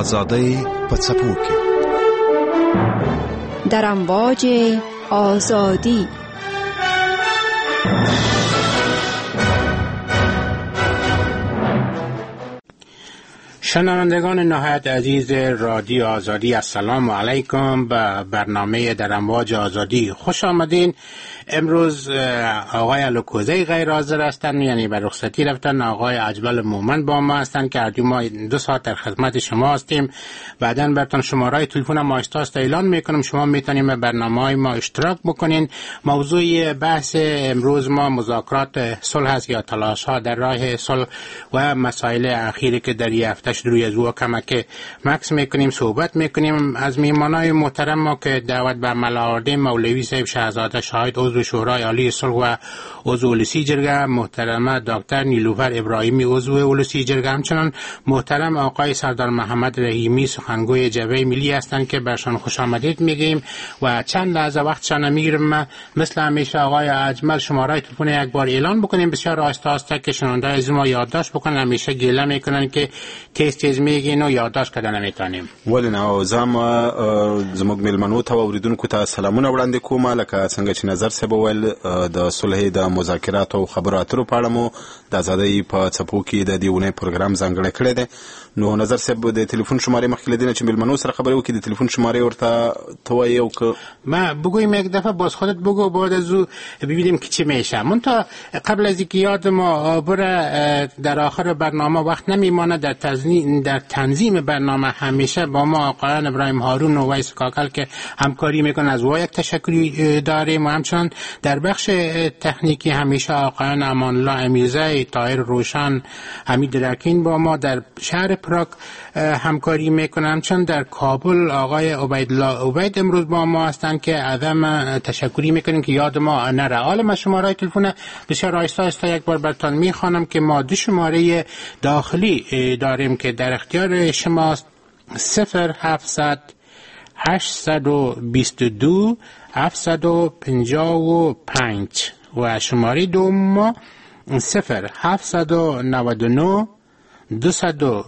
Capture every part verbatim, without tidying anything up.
آزادی په څپو کې در امواج آزادی. شنوندگان نهایت عزیز رادیو آزادی، السلام علیکم. به برنامه در امواج آزادی خوش آمدین. امروز آقای الوکوزی غیر حاضر هستند، یعنی به رخصتی رفتن. آقای اجمل مومن با ما هستند که هر ما دو ساعت در خدمت شما هستیم. بعداً براتون شماره تلفن ما است اعلان میکنم، شما میتونید به برنامه‌های ما اشتراک بکنین. موضوع بحث امروز ما مذاکرات صلح است یا تلاش‌ها در راه صلح و مسائل اخیری که در این هفته روی از او کمک مکس میکنیم، صحبت میکنیم. از میهمانای محترم ما که دعوت به عمل آوردیم، مولوی صاحب شهزاده شاهد عضو شورای عالی صلح و عضو اولسی جرگه، محترمه دکتر نیلوفر ابراهیمی عضو اولسی جرگه، همچنان محترم آقای سردار محمد رحیمی سخنگوی جبهه ملی هستند که برشان خوش آمدید میگیم و چند لحظه وقتشان میگیرم. مثل همیشه آقای اجمل شماره تلفن یک بار اعلان بکنیم، بسیار آهسته آهسته که شنونده از ما یادداشت بکنن. همیشه گله میکنن که تیز تیز میگین و یادداشت کردن نمیتونیم. ولی نه زم زموږ ملمنو ته اوریدونکو ته سلامونه وړاندې کوم. لکه څنګه چې نظر صاحب ویل د صلح د مذاکرات او خبرو اترو په اړه مو د آزادۍ په څپو کې د دیونه پروګرام ځانګړی کړی دی. نو نظر صاحب د تلیفون شماره مخکې لیدنه چې ملمنو سره خبرې وکړي، د تلیفون شماره ورته توایي او که ما بگویم یک دفعه باز خودت بگو، بعد از او ببینیم که چی میشه. من تا قبل از اینکه یاد ما بره در آخر برنامه وقت نمیمانه، در تنظیم در تنظیم برنامه همیشه با ما آقایان ابراهیم هارون و ویس کاکل که همکاری میکنن، از وای یک تشکری داریم. و همچنان در بخش تکنیکی همیشه آقایان امان الله امیرزی، طاهر روشن، حمید رکین با ما در شهر پراگ همکاری میکنن. همچنان در کابل آقای عبیدالله عبید امروز با ما هستند که عدم تشکری میکنیم که یاد ما نره. حالا ما شماره تلفن بسیار آهسته آهسته یک بار براتون میخوانم که ما دو شماره داخلی داریم که در اختیار شماست: صفر هفتصد هشتصد و بیست و دو هفتصد و پنجاه و پنج و شماره دوم صفر هفتصد و نود و نه دویست و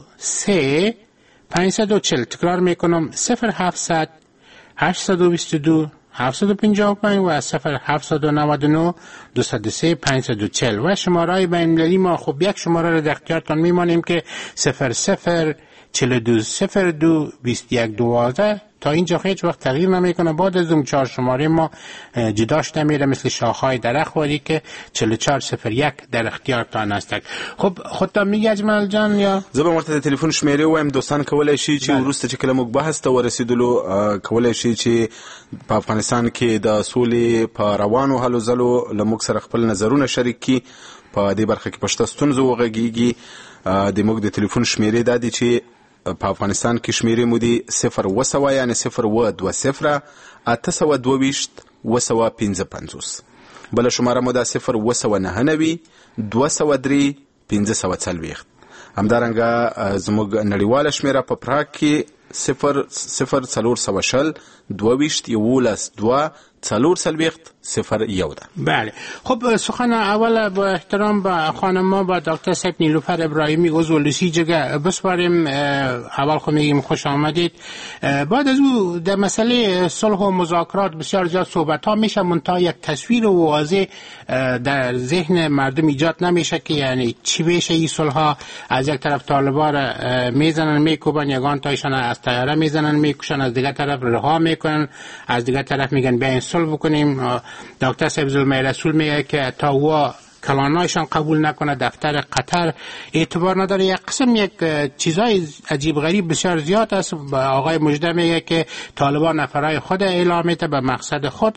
سه پانصد و چهل. تکرار میکنم: صفر هفتصد هشتصد و بیست و دو هفتصد و پنجاه و پنج و صفر هفتصد و نود و نه دویست و سه پانصد و چهل. و شماره بین‌المللی ما خب یک شماره را در اختیارتان میمانیم که صفر صفر چهل و دو صفر دو بیست و یک دوازده. تا اینجا هیچ وقت تغییر نمیکنه. بعد از اون چهار شماره ما جداش نمیره، مثل شاخهای درخت ولی که چهل و چهار صفر یک در اختیارتان است. خب خودت میگی اجمل جان یا زه به ورته تلیفون شمیره وایم، دوستان کولای شي چې وروسته چې کله موږ بحث ته ورسېدلو کولای شي چې په افغانستان کې د سولې په روانو هلو ځلو له موږ سره خپل نظرونه شریک کړي. په دې برخه کې پښته ستونزو وغږیږي. د موږ د تلیفون شمیره د دې چې په افغانستان کې شمیرې مو دي صفر و سوه، یعنی صفر و دوه صفره اته سوه دوه ویشت و سوه پنځه پنځوس. بله شماره مو دا صفر و سوه نهه نوي دوه سوه درې پنځه سوه څلوېښت. همدارنګه زموږ نړیواله شمیره په پراګ کې صفر صفر څلور سوه شل دوه ویشت یولس دوه څلور څلوېښت صفر یو ده. بله. خب سخن اول با احترام به خانم ما با دکتر صاحب نیلوفر ابراهیمی عضو اولسی جرگه بسپاریم. اول خو میگیم خوش آمدید. بعد از او در مسئله صلح و مذاکرات بسیار زیاد صحبت ها میشه، منتها یک تصویر واضح در ذهن مردم ایجاد نمیشه که یعنی چی بشه این صلح ها. از یک طرف طالبان میزنن میکوبن، یگان تایشان از طیاره میزنن میکشن، از دیگر طرف رها میکنن، از دیگر طرف میگن بیاین صلح بکنیم. دکتر صاحب زلمه رسول میگه که تا هوا کلانایشان قبول نکنه، دفتر قطر اعتبار نداره. یک قسم یک چیزای عجیب غریب بسیار زیاد است. آقای مجده میگه که طالبان نفرای خود اعلام میده به مقصد خود.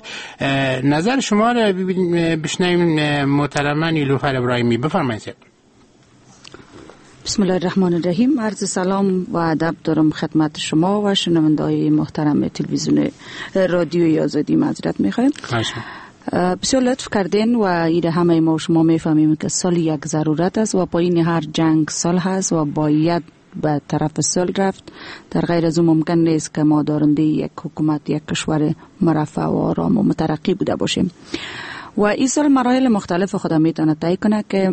نظر شما را بشنویم محترمه نیلوفر ابراهیمی. بفرمایید. بسم الله الرحمن الرحیم. عرض سلام و ادب دارم خدمت شما و شنونده‌های محترم تلویزیون رادیوی آزادی. معذرت می‌خوایم. بسیار لطف کردین و ایده همه ما شما میفهمیم که صلح یک ضرورت است و پایین هر جنگ صلح است و باید به طرف صلح رفت. در غیر از اون ممکن نیست که ما دارنده یک حکومت، یک کشور مرفه و آرام و مترقی بوده باشیم. و این صلح مراحل مختلف خود میتونه طی کنه که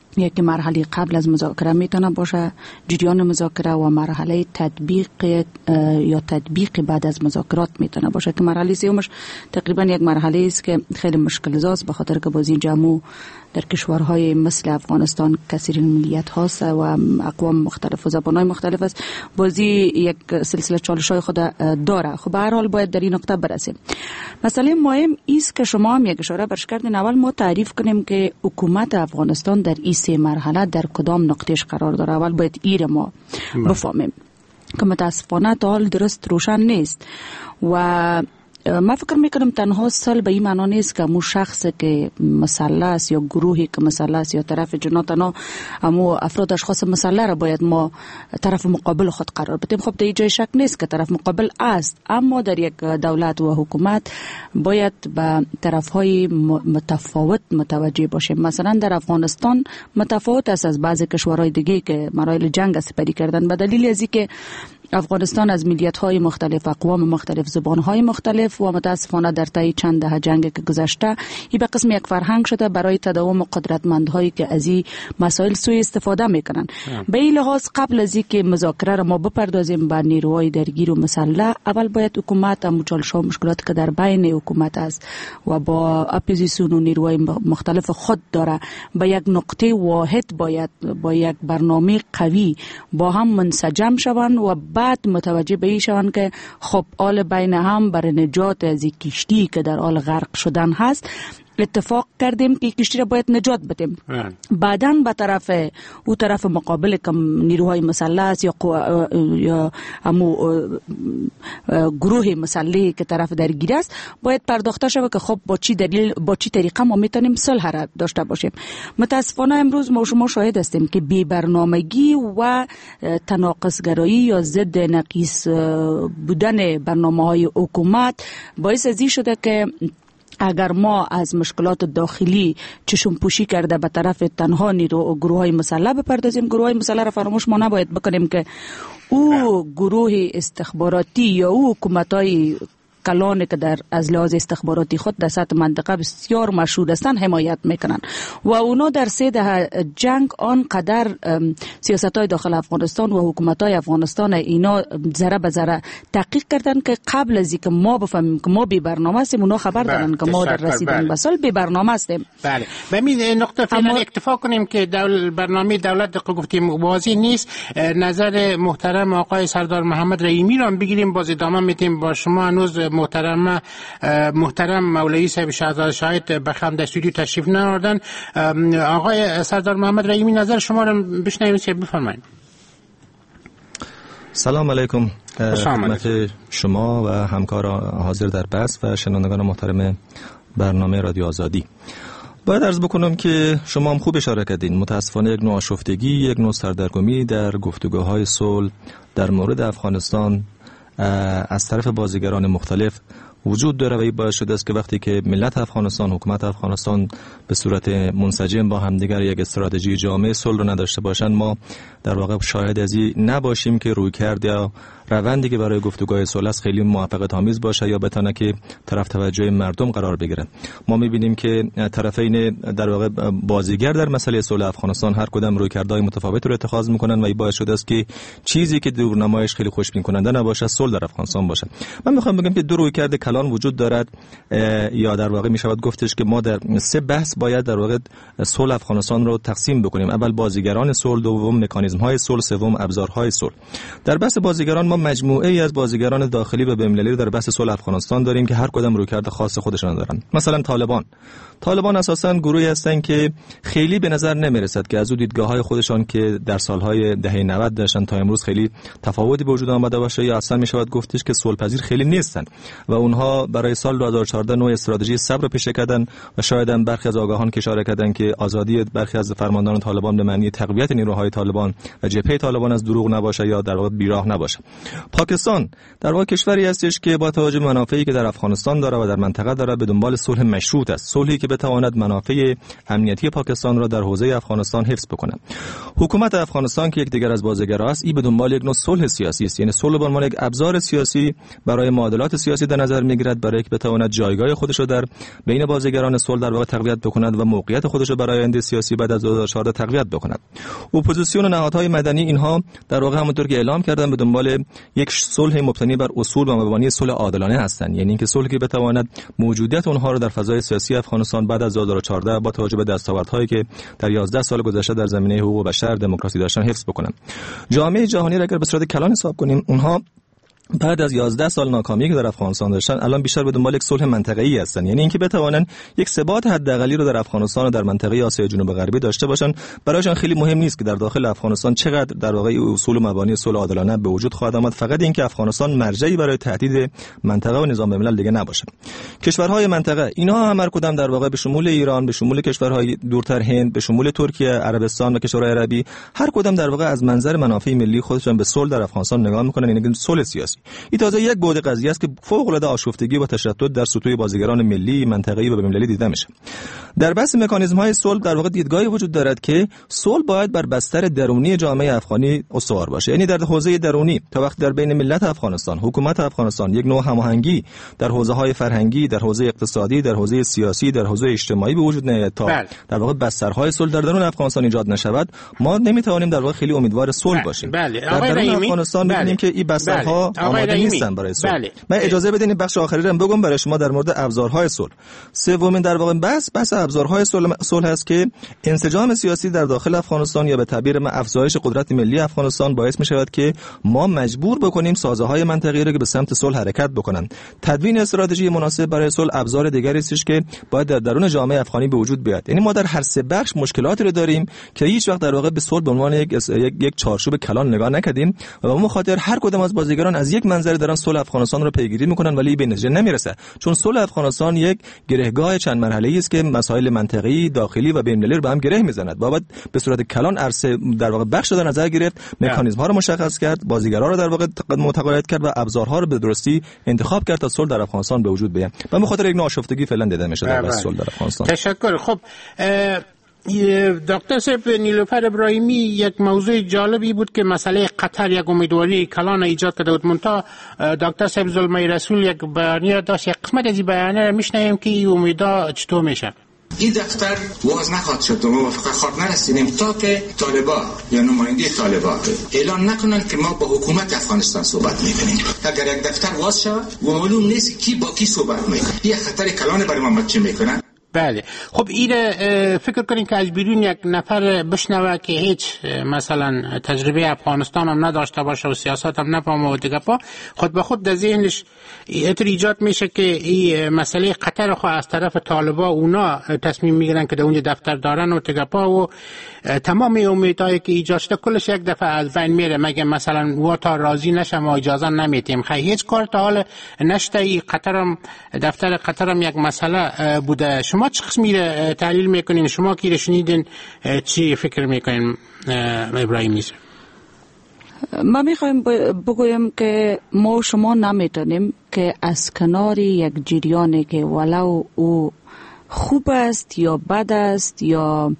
یک مرحله قبل از مذاکره میتونه باشه، جریان مذاکره، و مرحله تطبیق یا تطبیق بعد از مذاکرات میتونه باشه که مرحله سومش تقریبا یک مرحله است که خیلی مشکل زاست، به خاطر که بازی جمعو در کشورهای مثل افغانستان کثیر ملیت هاست و اقوام مختلف و زبانهای مختلف است. بازی یک سلسله چالش های خود داره. خب به هر حال باید در این نقطه برسیم. مسئله مهم است که شما هم یک اشاره برش کردین، اول ما تعریف کنیم که حکومت افغانستان در این سه مرحله در کدام نقطهش قرار داره. اول باید ایر ما بفهمیم که متاسفانه تا حال درست روشن نیست و ما فکر میکنم تنها سال به این معنا نیست که امو شخص که مسلح است یا گروهی که مسلح است یا طرف جناتنا امو افراد اشخاص مسلح را باید ما طرف مقابل خود قرار بدیم. خب در جای شک نیست که طرف مقابل است، اما در یک دولت و حکومت باید به طرفهای متفاوت متوجه باشیم. مثلا در افغانستان متفاوت است از بعضی کشورهای دیگه که مراحل جنگ سپری کردن، به دلیل از اینکه افغانستان از ملیت‌های مختلف، اقوام مختلف، زبان‌های مختلف و متاسفانه در طی چند دهه جنگ که گذشته این به قسم یک فرهنگ شده برای تداوم قدرتمندهایی که از این مسائل سوء استفاده میکنن. به این لحاظ قبل از اینکه مذاکره را ما بپردازیم به نیروهای درگیر و مسلح، اول باید حکومت مچالش‌ها و مشکلاتی که در بین حکومت است و با اپوزیسیون و نیروهای مختلف خود داره به یک نقطه واحد باید با یک برنامه قوی با هم منسجم شوند و بعد متوجه به این شوند که خب آل بین هم برای نجات از این کشتی که در آل غرق شدن هست اتفاق کردیم که کشتی را باید نجات بدیم. بعداً به طرف او طرف مقابل که نیروهای مسلح است یا یا همو گروه مسلحی که طرف درگیر است باید پرداخته شود که خب با چی دلیل با چی طریقه ما میتونیم صلح را داشته باشیم. متاسفانه امروز ما شما شاهد هستیم که بی برنامگی و تناقض‌گرایی یا ضد نقیص بودن برنامه‌های حکومت باعث از این شده که اگر ما از مشکلات داخلی چشم پوشی کرده به طرف تنها نیرو و گروه های مسلح بپردازیم، گروه های مسلح را فراموش ما نباید بکنیم که او گروه استخباراتی یا او حکومت های کلانی که در از لحاظ استخباراتی خود در سطح منطقه بسیار مشهود هستند حمایت میکنن و اونا در سه دهه جنگ آنقدر سیاست‌های داخل افغانستان و حکومت‌های افغانستان اینا ذره به ذره تحقیق کردن که قبل از اینکه ما بفهمیم که ما بی برنامه هستیم اونا خبر دارن که ما در رسیدن به سال بی برنامه هستیم. بله به این نقطه فعلا اکتفا کنیم که دول برنامه دولت گفتیم واضح نیست. نظر محترم آقای سردار محمد رحیمی را بگیریم باز ادامه میدیم با شما. هنوز محترم محترم مولوی صاحب شهزاده شاهد بخم در استودیو تشریف نیاوردن. آقای سردار محمد رحیمی نظر شما را بشنویم چه بفرمایید. سلام علیکم خدمت شما و همکاران حاضر در بحث و شنوندگان محترم برنامه رادیو آزادی. باید عرض بکنم که شما هم خوب اشاره کردین، متاسفانه یک نوع آشفتگی، یک نوع سردرگمی در گفتگوهای صلح در مورد افغانستان از طرف بازیگران مختلف وجود داره و این باعث شده است که وقتی که ملت افغانستان، حکومت افغانستان به صورت منسجم با همدیگر یک استراتژی جامع صلح رو نداشته باشند، ما در واقع شاهد از این نباشیم که رویکرد یا روندی که برای گفتگوهای صلح است خیلی موفقیت آمیز باشه یا بتونه که طرف توجه مردم قرار بگیره. ما می‌بینیم که طرفین در واقع بازیگر در مسئله صلح افغانستان هر کدام رویکردهای متفاوتی رو اتخاذ می‌کنن و این باعث شده است که چیزی که دورنمایش خیلی خوشبین کننده نباشه صلح در افغانستان باشه. من می‌خوام بگم که دو رویکرد کلان وجود دارد یا در واقع می‌شود گفتش که ما در سه بحث باید در واقع صلح افغانستان رو تقسیم بکنیم. اول بازیگران صلح، دوم مکانیزم‌های صلح، سوم ابزارهای صلح. در بحث بازیگران ما مجموعه ای از بازیگران داخلی و بین‌المللی در بحث صلح افغانستان داریم که هر کدام رویکرد خاص خودشون دارن. مثلا طالبان طالبان اساساً گروهی هستند که خیلی به نظر نمیرسد که از اون دیدگاه‌های خودشان که در سال‌های دهه نود داشتن تا امروز خیلی تفاوتی به وجود آمده باشه یا اصلا میشود گفتش که صلح‌پذیر خیلی نیستن و اونها برای سال دو هزار و چهارده نوع استراتژی صبر پیشه کردن و شاید هم برخی از آگاهان که اشاره کردن که آزادی برخی از فرماندهان طالبان به معنی تقویت نیروهای طالبان و جبهه طالبان از دروغ نباشه یا در واقع بیراه نباشه. پاکستان در واقع کشوری هستش که با توجه به منافعی که در افغانستان داره و در منطقه داره به دنبال صلح مشروط است، صلحی که بتواند منافع امنیتی پاکستان را در حوزه افغانستان حفظ بکنه. حکومت افغانستان که یک دیگر از بازیگرا است، این به دنبال یک نوع صلح سیاسی است، یعنی صلح به عنوان یک ابزار سیاسی برای معادلات سیاسی در نظر میگیرد، برای اینکه بتواند جایگاه خودش را در بین بازیگران صلح در واقع تقویت بکند و موقعیت خودش را برای آینده سیاسی بعد از دو هزار و چهارده تقویت بکند. اپوزیسیون و نهادهای مدنی اینها در واقع همونطور که اعلام کردن به دنبال یک صلح مبتنی بر اصول و مبانی صلح عادلانه هستند، یعنی اینکه صلحی که بتواند موجودیت اونها رو در فضای سیاسی افغانستان بعد از دو هزار و چهارده با توجه به دستاوردهایی که در یازده سال گذشته در زمینه حقوق بشر، دموکراسی داشتن حفظ بکنند. جامعه جهانی را اگر به صورت کلان حساب کنیم، اونها بعد از یازده سال ناکامی که در افغانستان داشتن الان بیشتر به دنبال یک صلح منطقه‌ای هستن، یعنی اینکه بتوانن یک ثبات حداقلی رو در افغانستان و در منطقه آسیای جنوب غربی داشته باشن. برایشان خیلی مهم نیست که در داخل افغانستان چقدر در واقع اصول و مبانی صلح عادلانه به وجود خواهد آمد، فقط اینکه افغانستان مرجعی برای تهدید منطقه و نظام ملل دیگه نباشه. کشورهای منطقه اینها هم هر کدام در واقع به شمول ایران، به شمول کشورهای دورتر هند، به شمول ترکیه، عربستان و کشورهای عربی، هر کدام در واقع از منظر منافع ملی خودشون به صلح در افغانستان نگاه میکنن، یعنی صلح سیاسی. این تازه یک بعد قضیه است که فوق العاده آشفتگی و تشتت در سطوح بازیگران ملی، منطقه‌ای و بین‌المللی دیده میشه. در بحث مکانیزم‌های صلح در واقع دیدگاهی وجود دارد که صلح باید بر بستر درونی جامعه افغانی استوار باشه، یعنی در حوزه درونی تا وقت در بین ملت افغانستان، حکومت افغانستان یک نوع هماهنگی در حوزه‌های فرهنگی، در حوزه اقتصادی، در حوزه سیاسی، در حوزه اجتماعی به وجود نیاد تا بله. در واقع بسترهای صلح در درون افغانستان ایجاد نشود، ما نمیتوانیم در واقع خیلی امیدوار صلح بله. باشیم. بله. در درون افغانستان بله. می‌بینیم که این بسترها بله. آماده نیستن برای صلح. بله. من اجازه بدین بخش آخری رو بگم برای شما در مورد ابزارهای صلح. سومین در واقع بحث بحث ابزارهای صلح صلح است که انسجام سیاسی در داخل افغانستان یا به تعبیر ما افزایش قدرت ملی افغانستان باعث می شود که ما مجبور بکنیم سازه‌های منطقه‌ای را که به سمت صلح حرکت بکنند. تدوین استراتژی مناسب برای صلح ابزار دیگری است که باید در درون جامعه افغانی به وجود بیاد. یعنی ما در هر سه بخش مشکلاتی رو داریم که هیچ وقت در واقع به صلح به عنوان یک یک چارچوب کلان نگاه نکردیم و به خاطر هر کدام از بازیگران از یک منظر دارن صلح افغانستان رو پیگیری میکنن ولی به نتیجه نمیرسه، چون صلح افغانستان یک گرهگاه چند مرحله‌ای است که مسائل منطقی، داخلی و بین‌المللی رو به هم گره میزند. بابت به صورت کلان عرصه در واقع بخش در نظر گرفت، مکانیزم‌ها رو مشخص کرد، بازیگرا رو در واقع متقاعد کرد و ابزارها رو به درستی انتخاب کرد تا صلح در افغانستان به وجود بیاد. و به خاطر یک ناشفتگی فعلا دیده میشه در بحث صلح در افغانستان. تشکر. خب دکتر صاحب، نیلوفر ابراهیمی، یک موضوع جالبی بود که مسئله قطر یک امیدواری کلان ایجاد کرده بود. منتها دکتر صاحب زلمه رسول یک بیانیه داشت، یک قسمت از این بیانیه رو میشنویم که این امیدا چطور میشه. این دفتر واز نخواهد شد و موافقه خواهد نرسیدیم تا که طالبان یا نماینده طالبان اعلان نکنن که ما با حکومت افغانستان صحبت میکنیم. اگر یک دفتر واز شود و معلوم نیست کی با کی صحبت میکنه، این خطر کلان برای ما چه میکنن. بله. خب این فکر کنین که از بیرون یک نفر بشنوه که هیچ مثلا تجربه افغانستان هم نداشته باشه و سیاست هم نفهمه و دیگه پا خود به خود در ذهنش اینطور ایجاد میشه که این مسئله قطر خو از طرف طالبا اونا تصمیم میگیرن که در اونجا دفتر دارن و دیگه پا و تمام امیدهایی که ایجاد شده کلش یک دفعه از بین میره. مگه مثلا وا تا راضی نشم و اجازه نمیتیم، خیلی هیچ کار تا حال نشته. ای قطرم دفتر قطرم یک مسئله بوده. شما چه قسمی رو تحلیل میکنین؟ شما کی رو شنیدین چی فکر میکنین ابراهیمی؟ ما میخوایم بگویم که ما شما نمیتونیم که از کنار یک جریانی که ولو او خوب است یا بد است یا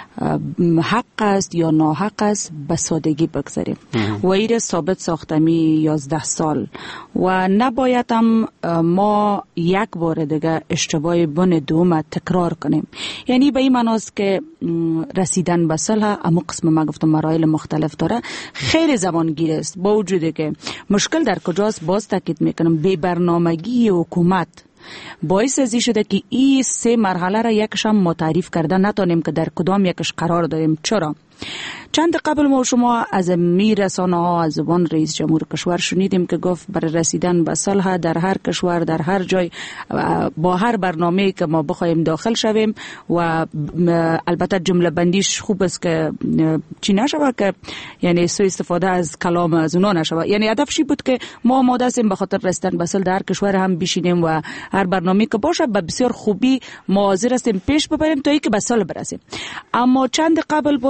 حق است یا ناحق است به سادگی بگذاریم و این ثابت ساختمی یازده سال و نباید هم ما یک بار دیگه اشتباه بن دوم تکرار کنیم. یعنی به این معناست که رسیدن به صلح اما قسم ما گفتم مراحل مختلف داره، خیلی زمانگیر است. با وجودی که مشکل در کجاست باز تاکید میکنم، بی برنامگی حکومت باعث ازی شده که این سه مرحله را یکش هم ما تعریف کرده نتانیم که در کدام یکش قرار داریم. چرا؟ چند قبل ما شما از میرسانه ها از زبان رئیس جمهور کشور شنیدیم که گفت برای رسیدن به صلح در هر کشور در هر جای با هر برنامه‌ای که ما بخوایم داخل شویم و البته جمله بندیش خوب است که چی نشود که یعنی سوء استفاده از کلام از اونا نشود. یعنی هدفش بود که ما آماده هستیم به خاطر رسیدن به صلح در هر کشور هم بشینیم و هر برنامه‌ای که باشه به بسیار خوبی ما حاضر هستیم پیش ببریم تا اینکه به صلح برسیم. اما چند قبل باز ما شما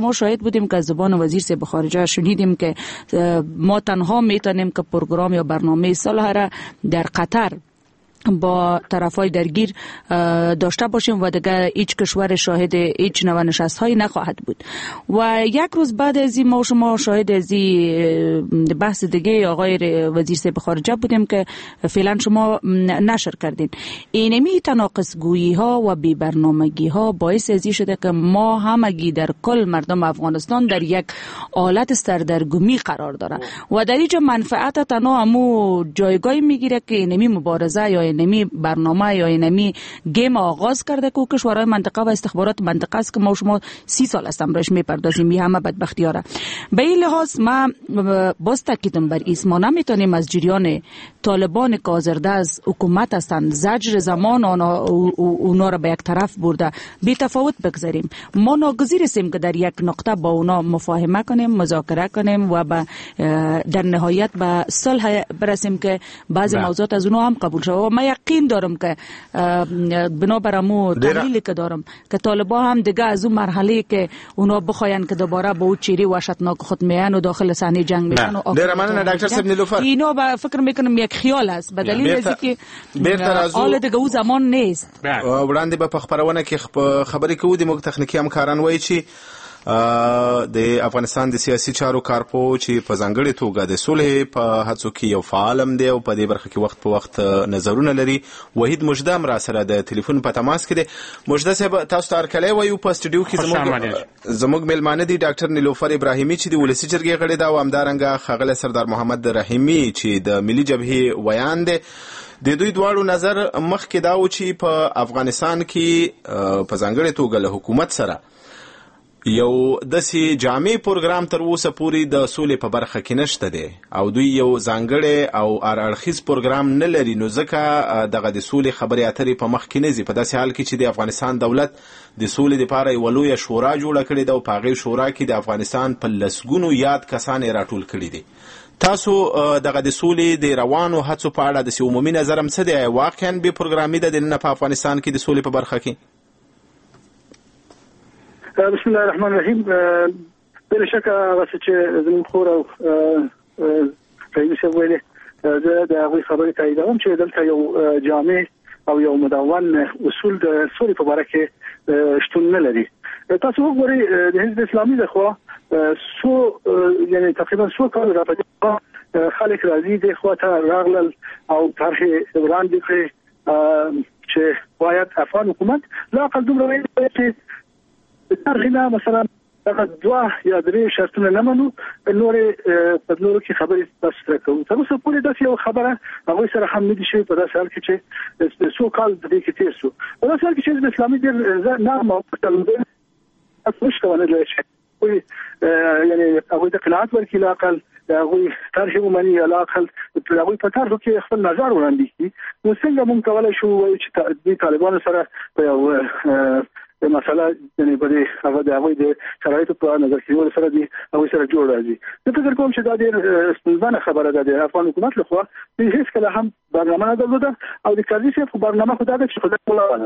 شما شاهد بودیم که از زبان وزیر صاحب خارجه شنیدیم که ما تنها میتونیم که پروگرام یا برنامه صلح را در قطر با طرفای درگیر داشته باشیم و دیگه هیچ کشور شاهد هیچ نوع نشست هایی نخواهد بود. و یک روز بعد از این ما شما شاهد از این بحث دیگه آقای وزیر صاحب خارجه بودیم که فعلا شما نشر کردین. اینمی تناقض گویی ها و بی برنامگی ها باعث از این شده که ما همگی در کل مردم افغانستان در یک حالت سردرگمی قرار داره و در اینجا منفعت تنها همو جایگاهی میگیره که اینمی مبارزه یا اینمی برنامه یا اینمی گیم آغاز کرده که کشورهای منطقه و استخبارات منطقه است که ما شما سی سال است امرش میپردازیم. این همه بدبختی ها را به این لحاظ ما باز تاکیدم بر ایست، ما نمیتونیم از جریان طالبان که آزرده از حکومت هستند زجر زمان اونا, اونا را به یک طرف برده بی تفاوت بگذاریم. ما ناگزیر هستیم که در یک نقطه با اونا مفاهمه کنیم، مذاکره کنیم و با در نهایت به صلح برسیم که بعضی موضوعات از اونا هم قبول شود. و من یقین دارم که بنابرامو دلیلی که دارم که طالبان هم دیگه از اون مرحله که اونا بخواین که دوباره با اون چیری وحشتناک خود میان و داخل صحنه جنگ میشن و در من دکتر صاحب نیلوفر اینا با فکر میکنم یک خیال است به دلیل از اینکه حال دیگه او زمان نیست. وړاندې به په خبرونه کې خبرې کوو د موږ تخنیکی همکاران وایي چې د افغانستان د سیاسي چارو کارپو چې په ځانګړې توګه د صلح په هڅو کې یو فعالم دی او په دې برخه کې وخت په وخت نظرونه لري. وحید مجده را سره د ټلیفون په تماس کې دی. مجده صاحب تاسو ته هرکلی وایو په سټوډیو کې زموږ زموږ میلمانه دي ډاکټر نیلوفر ابراهیمي چې د ولسي جرګې غړی ده او همدارنګه ښاغلی سردار محمد رحیمي چې د ملي جبهې ویان دی. د دوی دواړو نظر مخکې دا و چې په افغانستان کې په ځانګړې توګه له حکومت سره یو داسې جامع پروګرام تر اوسه پورې د سولې په برخه کې نشته دی او دوی یو ځانګړی او هراړخیز پروګرام نه لري، نو ځکه دغه د سولې خبرې اترې په مخ کې نه ځي. په داسې حال کې چې د افغانستان دولت د سولې دپاره یوه لویه شورا جوړه کړې ده او په هغې شورا کې د افغانستان په لسګونو یاد کسان یې راټول کړي دي. تاسو دغه د سولې د روانو هڅو په اړه داسې عمومي نظر هم څه دی؟ واقعا بې پروګرامي ده دننه په افغانستان کې د سولې په برخه کې؟ بسم الله الرحمن الرحیم. بلا شک هغه څه چې زموږ خور او رئیس صاحب ویلي زه د هغوی خبرې تاییدوم چې دلته یو جامع او یو مدون اصول د سولې په باره کې شتون نه لري. تاسو وګورئ د حزب اسلامي لخوا سو یعنی تقریبا سو کال را پدې خلک راځي د خواته راغلل او طرح وړاندې کړي چې باید افغان حکومت لا اقل دومره وایي چې طرحنا مثلا دغه دوه یا درې شرطونه نه منو، نورې په نورو کې خبرې تاسو سره کوو. تر اوسه پورې داسې یو خبره هغوی سره هم نه دي شوې په داسې حال کې چې څو کال د دې کې تېر شو. په داسې حال کې چې حزب اسلامي ډېر نرم او نشته ونه یعنی هغوی ته قناعت ورکړي، لا اقل هغوی طرح ومني، لا اقل هغوی په طرحو کې خپل نظر وړاندې کړي. نو څنګه موږ کولی شو ووایو چې د طالبانو سره په یو مسله یعنی په دې هغه د هغوی د شرایطو په نظر کې نیولو سره دي هغوی سره جوړ راځي. زه فکر کوم چې دا ډېر ستونزمنه خبره ده د افغان حکومت لخوا. دوی هېڅکله هم برنامه نه درلوده او د کرزي صاحب خو برنامه خو دا ده چې خدای ولاړه.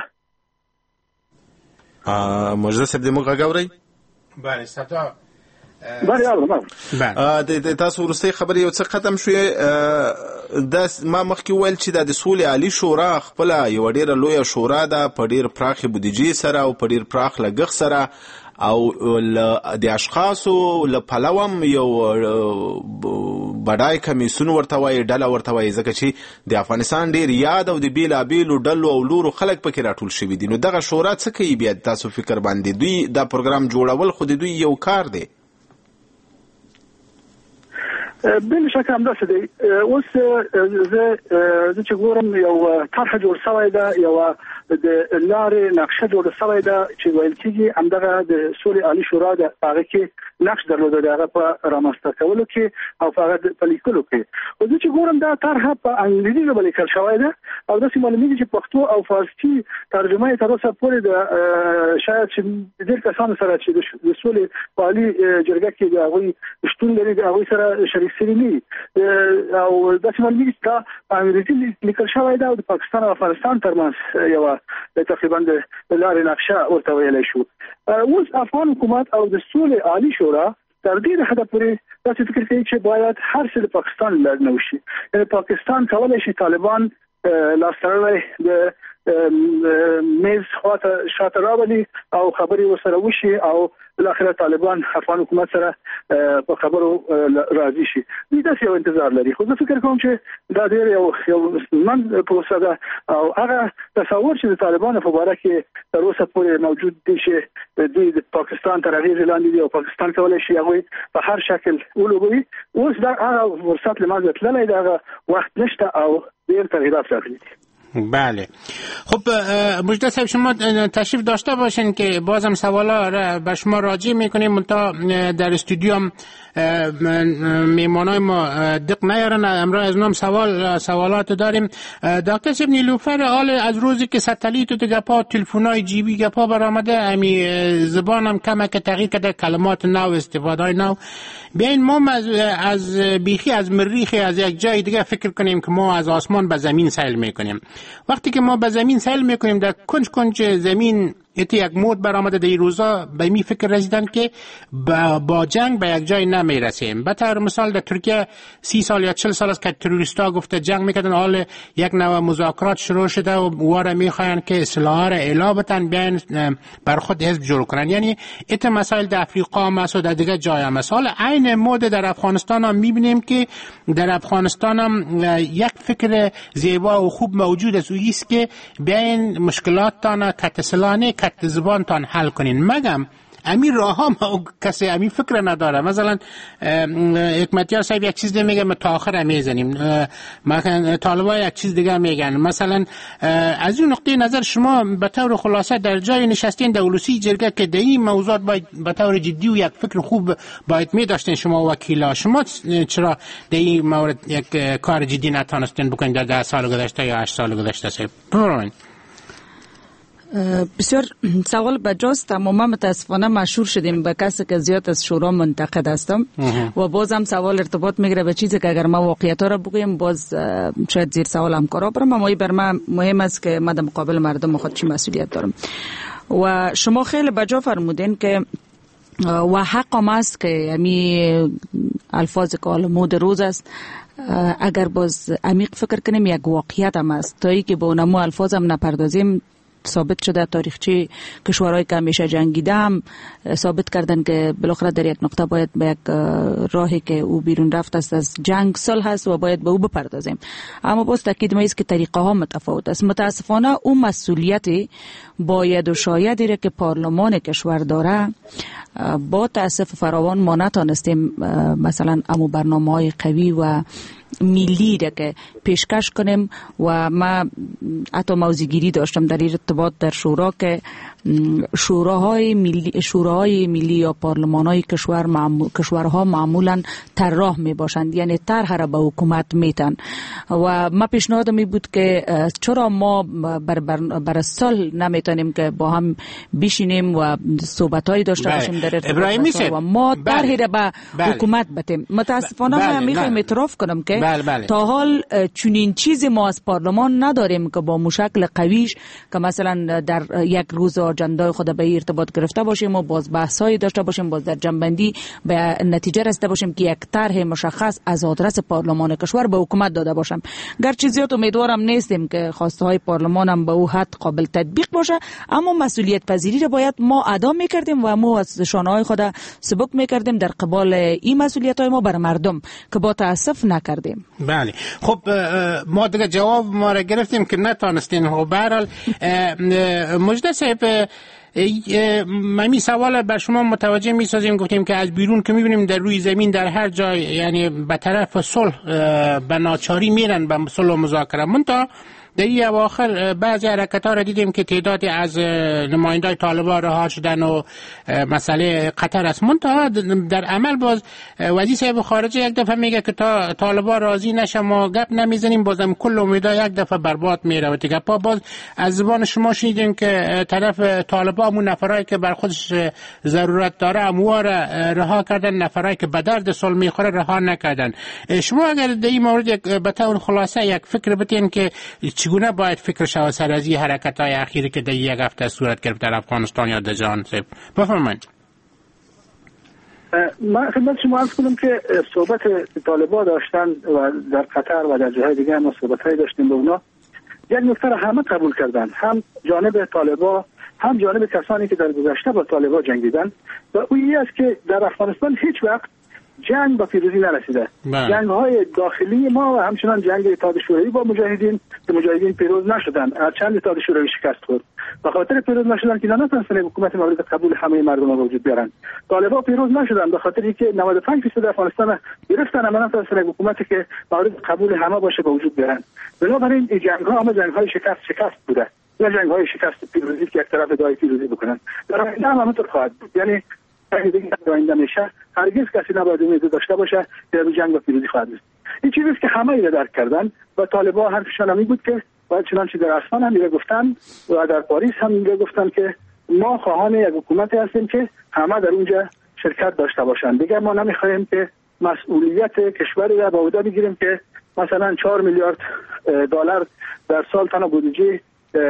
مجده صاحب د موږ غږ اورئ؟ بله صدا بله اورم. د تاسو وروستۍ خبرې یو څه ختم شوې. دا ما مخکې وویل چې دا د سولې عالي شورا خپله یوه ډېره لویه شورا ده په ډېر پراخې بودیجې سره او په ډېر پراخ لګښت سره او د اشخاصو له پلوه هم یو بډای کمیسون ورته وایي، ډله ورته وایي، ځکه چې د افغانستان ډېر یاد او د بېلابېلو ډلو او لورو خلک پکې راټول شوي دي. نو دغه شورا څه کوي بیا تاسو فکر باندې؟ دوی دا پروګرام جوړول خو د دوی یو کار دی. بل شک همداسې دی. اوس زه زه چې ګورم یو طرحه جوړ شوی ده، یوه د لارې نقشه جوړه شوی ده چې ویل کېږي همدغه د سولې عالي شورا ده. په هغه کې نقش درلوده دغه په رامنځته کولو کې او فقط په لیکلو کې. او زه چې ګورم دا طرحه په انګلیسي ژبه لیکل شوې ده او داسې معلومیږي چې پښتو او فارسي ترجمه یې تر اوسه پورې د شاید چې ډېر کسانو سره چې د سولې په عالي جرګه کې د هغوی شتون لري د هغوی سره شریک شوي نه او داسې معلومیږي چې دا په انګلیسي لیکل شوې ده او د پاکستان او افغانستان ترمنځ یوه تقریبا د لارې نقشه ورته ویلی شو. اوس افغان حکومت او د سولې عالي شورا تر ډېره حده پورې داسې فکر کوي چې باید هر څه د پاکستان لږ نه وشي. یعنې پاکستان کولی شي طالبان لاستړلی د میز خواته شاته راولي او خبرې ورسره وشي او بالاخره طالبان افغان حکومت سره په خبرو راضي شي. دوی داسې یو انتظار لري. خو زه فکر کوم چې دا ډېر یو یو ستونزمن پروسه ده او هغه تصور چې د طالبانو په باره کې تر اوسه پورې موجود دی چې دوی د پاکستان تر اغېزې لاندې دي او پاکستان کولی شي هغوی په هر شکل ولوبوي. اوس دا هغه فرصت له منځه تللی دی، هغه وخت نشته او ډېر تغییرات راغلي دي. بله. خب مجدد صاحب شما تشریف داشته باشین که بازم سوالا را به شما راجع میکنیم منتها در استودیو هم میمانای ما دق نیارن. امروز از نام سوال سوالات داریم. دکتر صاحب نیلوفر حال از روزی که ستلیت و گپا تلفن‌های جیبی گپا برآمده امی زبان هم کمه که تغییر کرده، کلمات نو استفاده نو. بیاین ما از از بیخی از مریخی از یک جای دیگه فکر کنیم که ما از آسمان به زمین سیل میکنیم. وقتی که ما به زمین سیل میکنیم در کنج کنج زمین ایتی یک مود برآمده در این روزا به می فکر رسیدن که با, با جنگ به یک جای نمیرسیم. به طور مثال در ترکیه سی سال یا چل سال است که تروریستا گفته جنگ میکردن، حال یک نوع مذاکرات شروع شده و واره میخواین که اصلاحات را اعلا بتن بیان بر خود حزب جور کنن. یعنی ایت مسائل در افریقا هم است و در دیگه جای هم است. حالا عین مود در افغانستان هم میبینیم که در افغانستان هم یک فکر زیبا و خوب موجود است و ایست که بیاین مشکلاتتان کتسلانه زبانتان حل کنین. مگم امیر راه ها کسی امیر فکر نداره. مثلا حکمتیار صاحب یک چیز میگه ما تا آخر میزنیم، مثلا طالبا یک چیز دیگه میگن. مثلا از اون نقطه نظر شما به طور خلاصه در جای نشستین در اولوسی جرگه که در این موضوعات باید به طور جدی و یک فکر خوب باید میداشتین شما وکیلا، شما چرا در این مورد یک کار جدی نتونستین بکنین در ده سال گذشته یا هشت سال گذشته؟ صاحب بفرمایید. بسیار سوال بجاست. اما ما متاسفانه مشهور شدیم به کسی که زیاد از شورا منتقد هستم و باز هم سوال ارتباط میگیره به چیزی که اگر ما واقعیت ها را بگویم باز شاید زیر سوال هم کارا برم. اما بر من مهم است که من در مقابل مردم خود چی مسئولیت دارم. و شما خیلی بجا فرمودین که و حق هم است که امی الفاظ که مود روز است اگر باز عمیق فکر کنیم یک واقعیت هم است. تا ای که با اونمو الفاظ هم نپردازیم ثابت شده تاریخچه کشورهایی که همیشه جنگیده هم ثابت کردن که بالاخره در یک نقطه باید به یک راهی که او بیرون رفت است از جنگ صلح هست و باید به او بپردازیم. اما باز تاکید ما است که طریقه ها متفاوت است. متاسفانه اون مسئولیتی باید و شایدی را که پارلمان کشور داره با تاسف فراوان ما نتانستیم مثلا امو برنامه‌های قوی و ملی را که پیشکش کنیم. و ما حتی موضع‌گیری داشتم در این ارتباط در شورا که شوراهای ملی شوراهای ملی یا پارلمان‌های کشور معمول کشورها معمولاً طراح میباشند، یعنی طرح را به حکومت میتن. و ما پیشنهاد می بود که چرا ما بر بر, بر صلح نمیتونیم که با هم بشینیم و صحبت‌هایی داشته باشیم در ارتباط و ما طرحی را به حکومت بدیم. متاسفانه من میخوام اعتراف کنم که بله بله. تا حال چنین چیزی ما از پارلمان نداریم که با مشکل قویش که مثلا در یک روز اجندای خود به ارتباط گرفته باشیم و باز بحثایی داشته باشیم، باز در جنبندی به نتیجه رسیده باشیم که یک طرح مشخص از آدرس پارلمان کشور به حکومت داده باشم. گرچه زیاد امیدوارم نیستیم که خواسته های پارلمان هم به او حد قابل تطبیق باشه، اما مسئولیت پذیری را باید ما ادا میکردیم و ما از شانه های خود سبک میکردیم در قبال این مسئولیت های ما بر مردم که با تاسف نکردیم. بله خب ما دیگه جواب ما را گرفتیم که نتونستین. خب به هر حال مجدد صاحب ممی سوال بر شما متوجه می سازیم. گفتیم که از بیرون که میبینیم در روی زمین در هر جای یعنی به طرف صلح به ناچاری میرن به صلح و مذاکره. منتها در این اواخر بعضی حرکت‌ها را دیدیم که تعدادی از نمایندای طالبان رها شدن و مسئله قطر است. منتها در عمل باز وزیر صاحب خارجه یک دفعه میگه که تا طالبان راضی نشه ما گپ نمیزنیم، بازم کل امیدها یک دفعه برباد میره. و دیگه باز از زبان شما شنیدیم که طرف طالبان همون نفرایی که بر خودش ضرورت داره اموار رها کردن، نفرایی که به درد صلح میخوره رها نکردن. شما اگر در این مورد به طور خلاصه یک فکر بتین که چگونه باید فکر شود سر از این حرکت‌های اخیری که در یک هفته صورت گرفت در افغانستان یا در جهان؟ بفرمایید. من خدمت شما عرض کنم که صحبت طالبان داشتن و در قطر و در جاهای دیگه ما صحبت‌های داشتیم با اونا، یک نکته را همه قبول کردن، هم جانب طالبان هم جانب کسانی که در گذشته با طالبان جنگیدن، و اون است که در افغانستان هیچ وقت جنگ با پیروزی نرسیده. جنگ های داخلی ما و همچنان جنگ اتحاد شوروی با مجاهدین که مجاهدین پیروز نشدن، هرچند اتحاد شوروی شکست خورد، به خاطر پیروز نشدن که نتونستن حکومت مورد قبول همه مردم رو وجود بیارن. طالبان پیروز نشدن به خاطر اینکه نود و پنج درصد افغانستان گرفتن، اما نتونستن حکومتی که مورد قبول همه باشه به وجود بیارن. بنابراین این جنگ ها همه جنگ های شکست شکست بوده، نه جنگ های شکست پیروزی که یک طرف ادعای پیروزی بکنن. در آینده هم همینطور خواهد بود. یعنی اگه در آینده میشه هرگز کسی نباید امید داشته باشه که در جنگ با پیروزی خواهد بود. این چیزی است که همه اینا درک کردن و طالبان حرفشون هم این بود که باید چنانچه در اصفهان هم میگه گفتن و در پاریس هم میگه گفتن که ما خواهان یک حکومتی هستیم که همه در اونجا شرکت داشته باشند. دیگه ما نمیخوایم که مسئولیت کشوری را به عهده بگیریم که مثلا چهار میلیارد دلار در سال تنها بودجه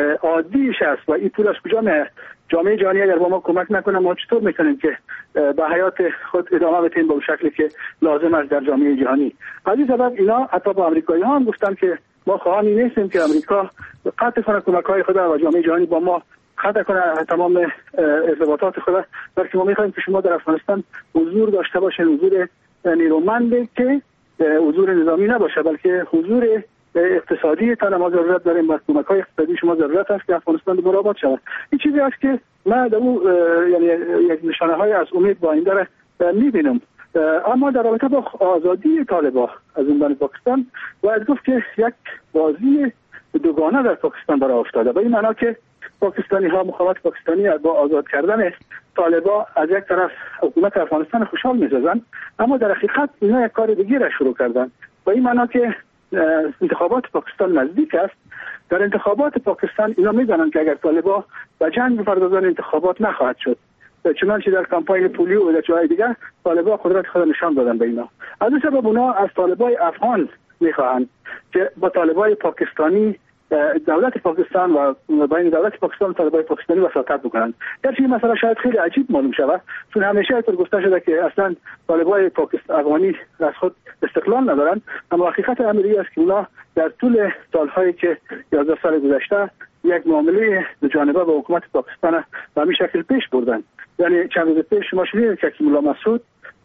عادیش است و این پول از کجا میاد؟ جامعه جهانی اگر با ما کمک نکنه ما چطور میکنیم که به حیات خود ادامه بدیم به شکلی که لازم است در جامعه جهانی؟ از این سبب اینا حتی با امریکایی ها هم گفتن که ما خواهانی نیستیم که امریکا قطع کنه کمک های خود و جامعه جهانی با ما قطع کنه تمام ارتباطات خود، بلکه ما میخوایم که شما در افغانستان حضور داشته باشین، حضور نیرومند که حضور نظامی نباشه بلکه حضور اقتصادی تا ما ضرورت داریم و کمک‌های اقتصادی شما ضرورت است که افغانستان دوباره آباد شود. این چیزی است که ما در اون یعنی یک نشانه‌های از امید با آینده را می‌بینم. اما در رابطه با آزادی طالبان از زندان پاکستان باید گفت که یک بازی دوگانه در پاکستان برای افتاده، به این معنا که پاکستانی‌ها مخالفت پاکستانی با آزاد کردن طالبان از یک طرف حکومت افغانستان خوشحال می‌شدن، اما در حقیقت اینا یک کار دیگه را شروع کردن، به این معنا که انتخابات پاکستان نزدیک است. در انتخابات پاکستان اینا میدونن که اگر طالبان به جنگ بپردازن انتخابات نخواهد شد، چنانچه در کمپاین پولیو و در جای دیگر طالبان قدرت خود نشان دادن به اینا. از این سبب اونا از طالبان افغان میخواهند که با طالبان پاکستانی دولت پاکستان و بین دولت پاکستان و طالبان پاکستانی وساطت بکنند. گرچه این مسئله شاید خیلی عجیب معلوم شود، چون همیشه اینطور گفته شده که اصلا طالبان پاکستان افغانی از خود استقلال ندارند، اما حقیقت امری است که اونا در طول سالهایی که یازده سال گذشته یک معامله دو جانبه با حکومت پاکستان به همین شکل پیش بردن. یعنی چند روز پیش شما شنیدید که مولا مسعود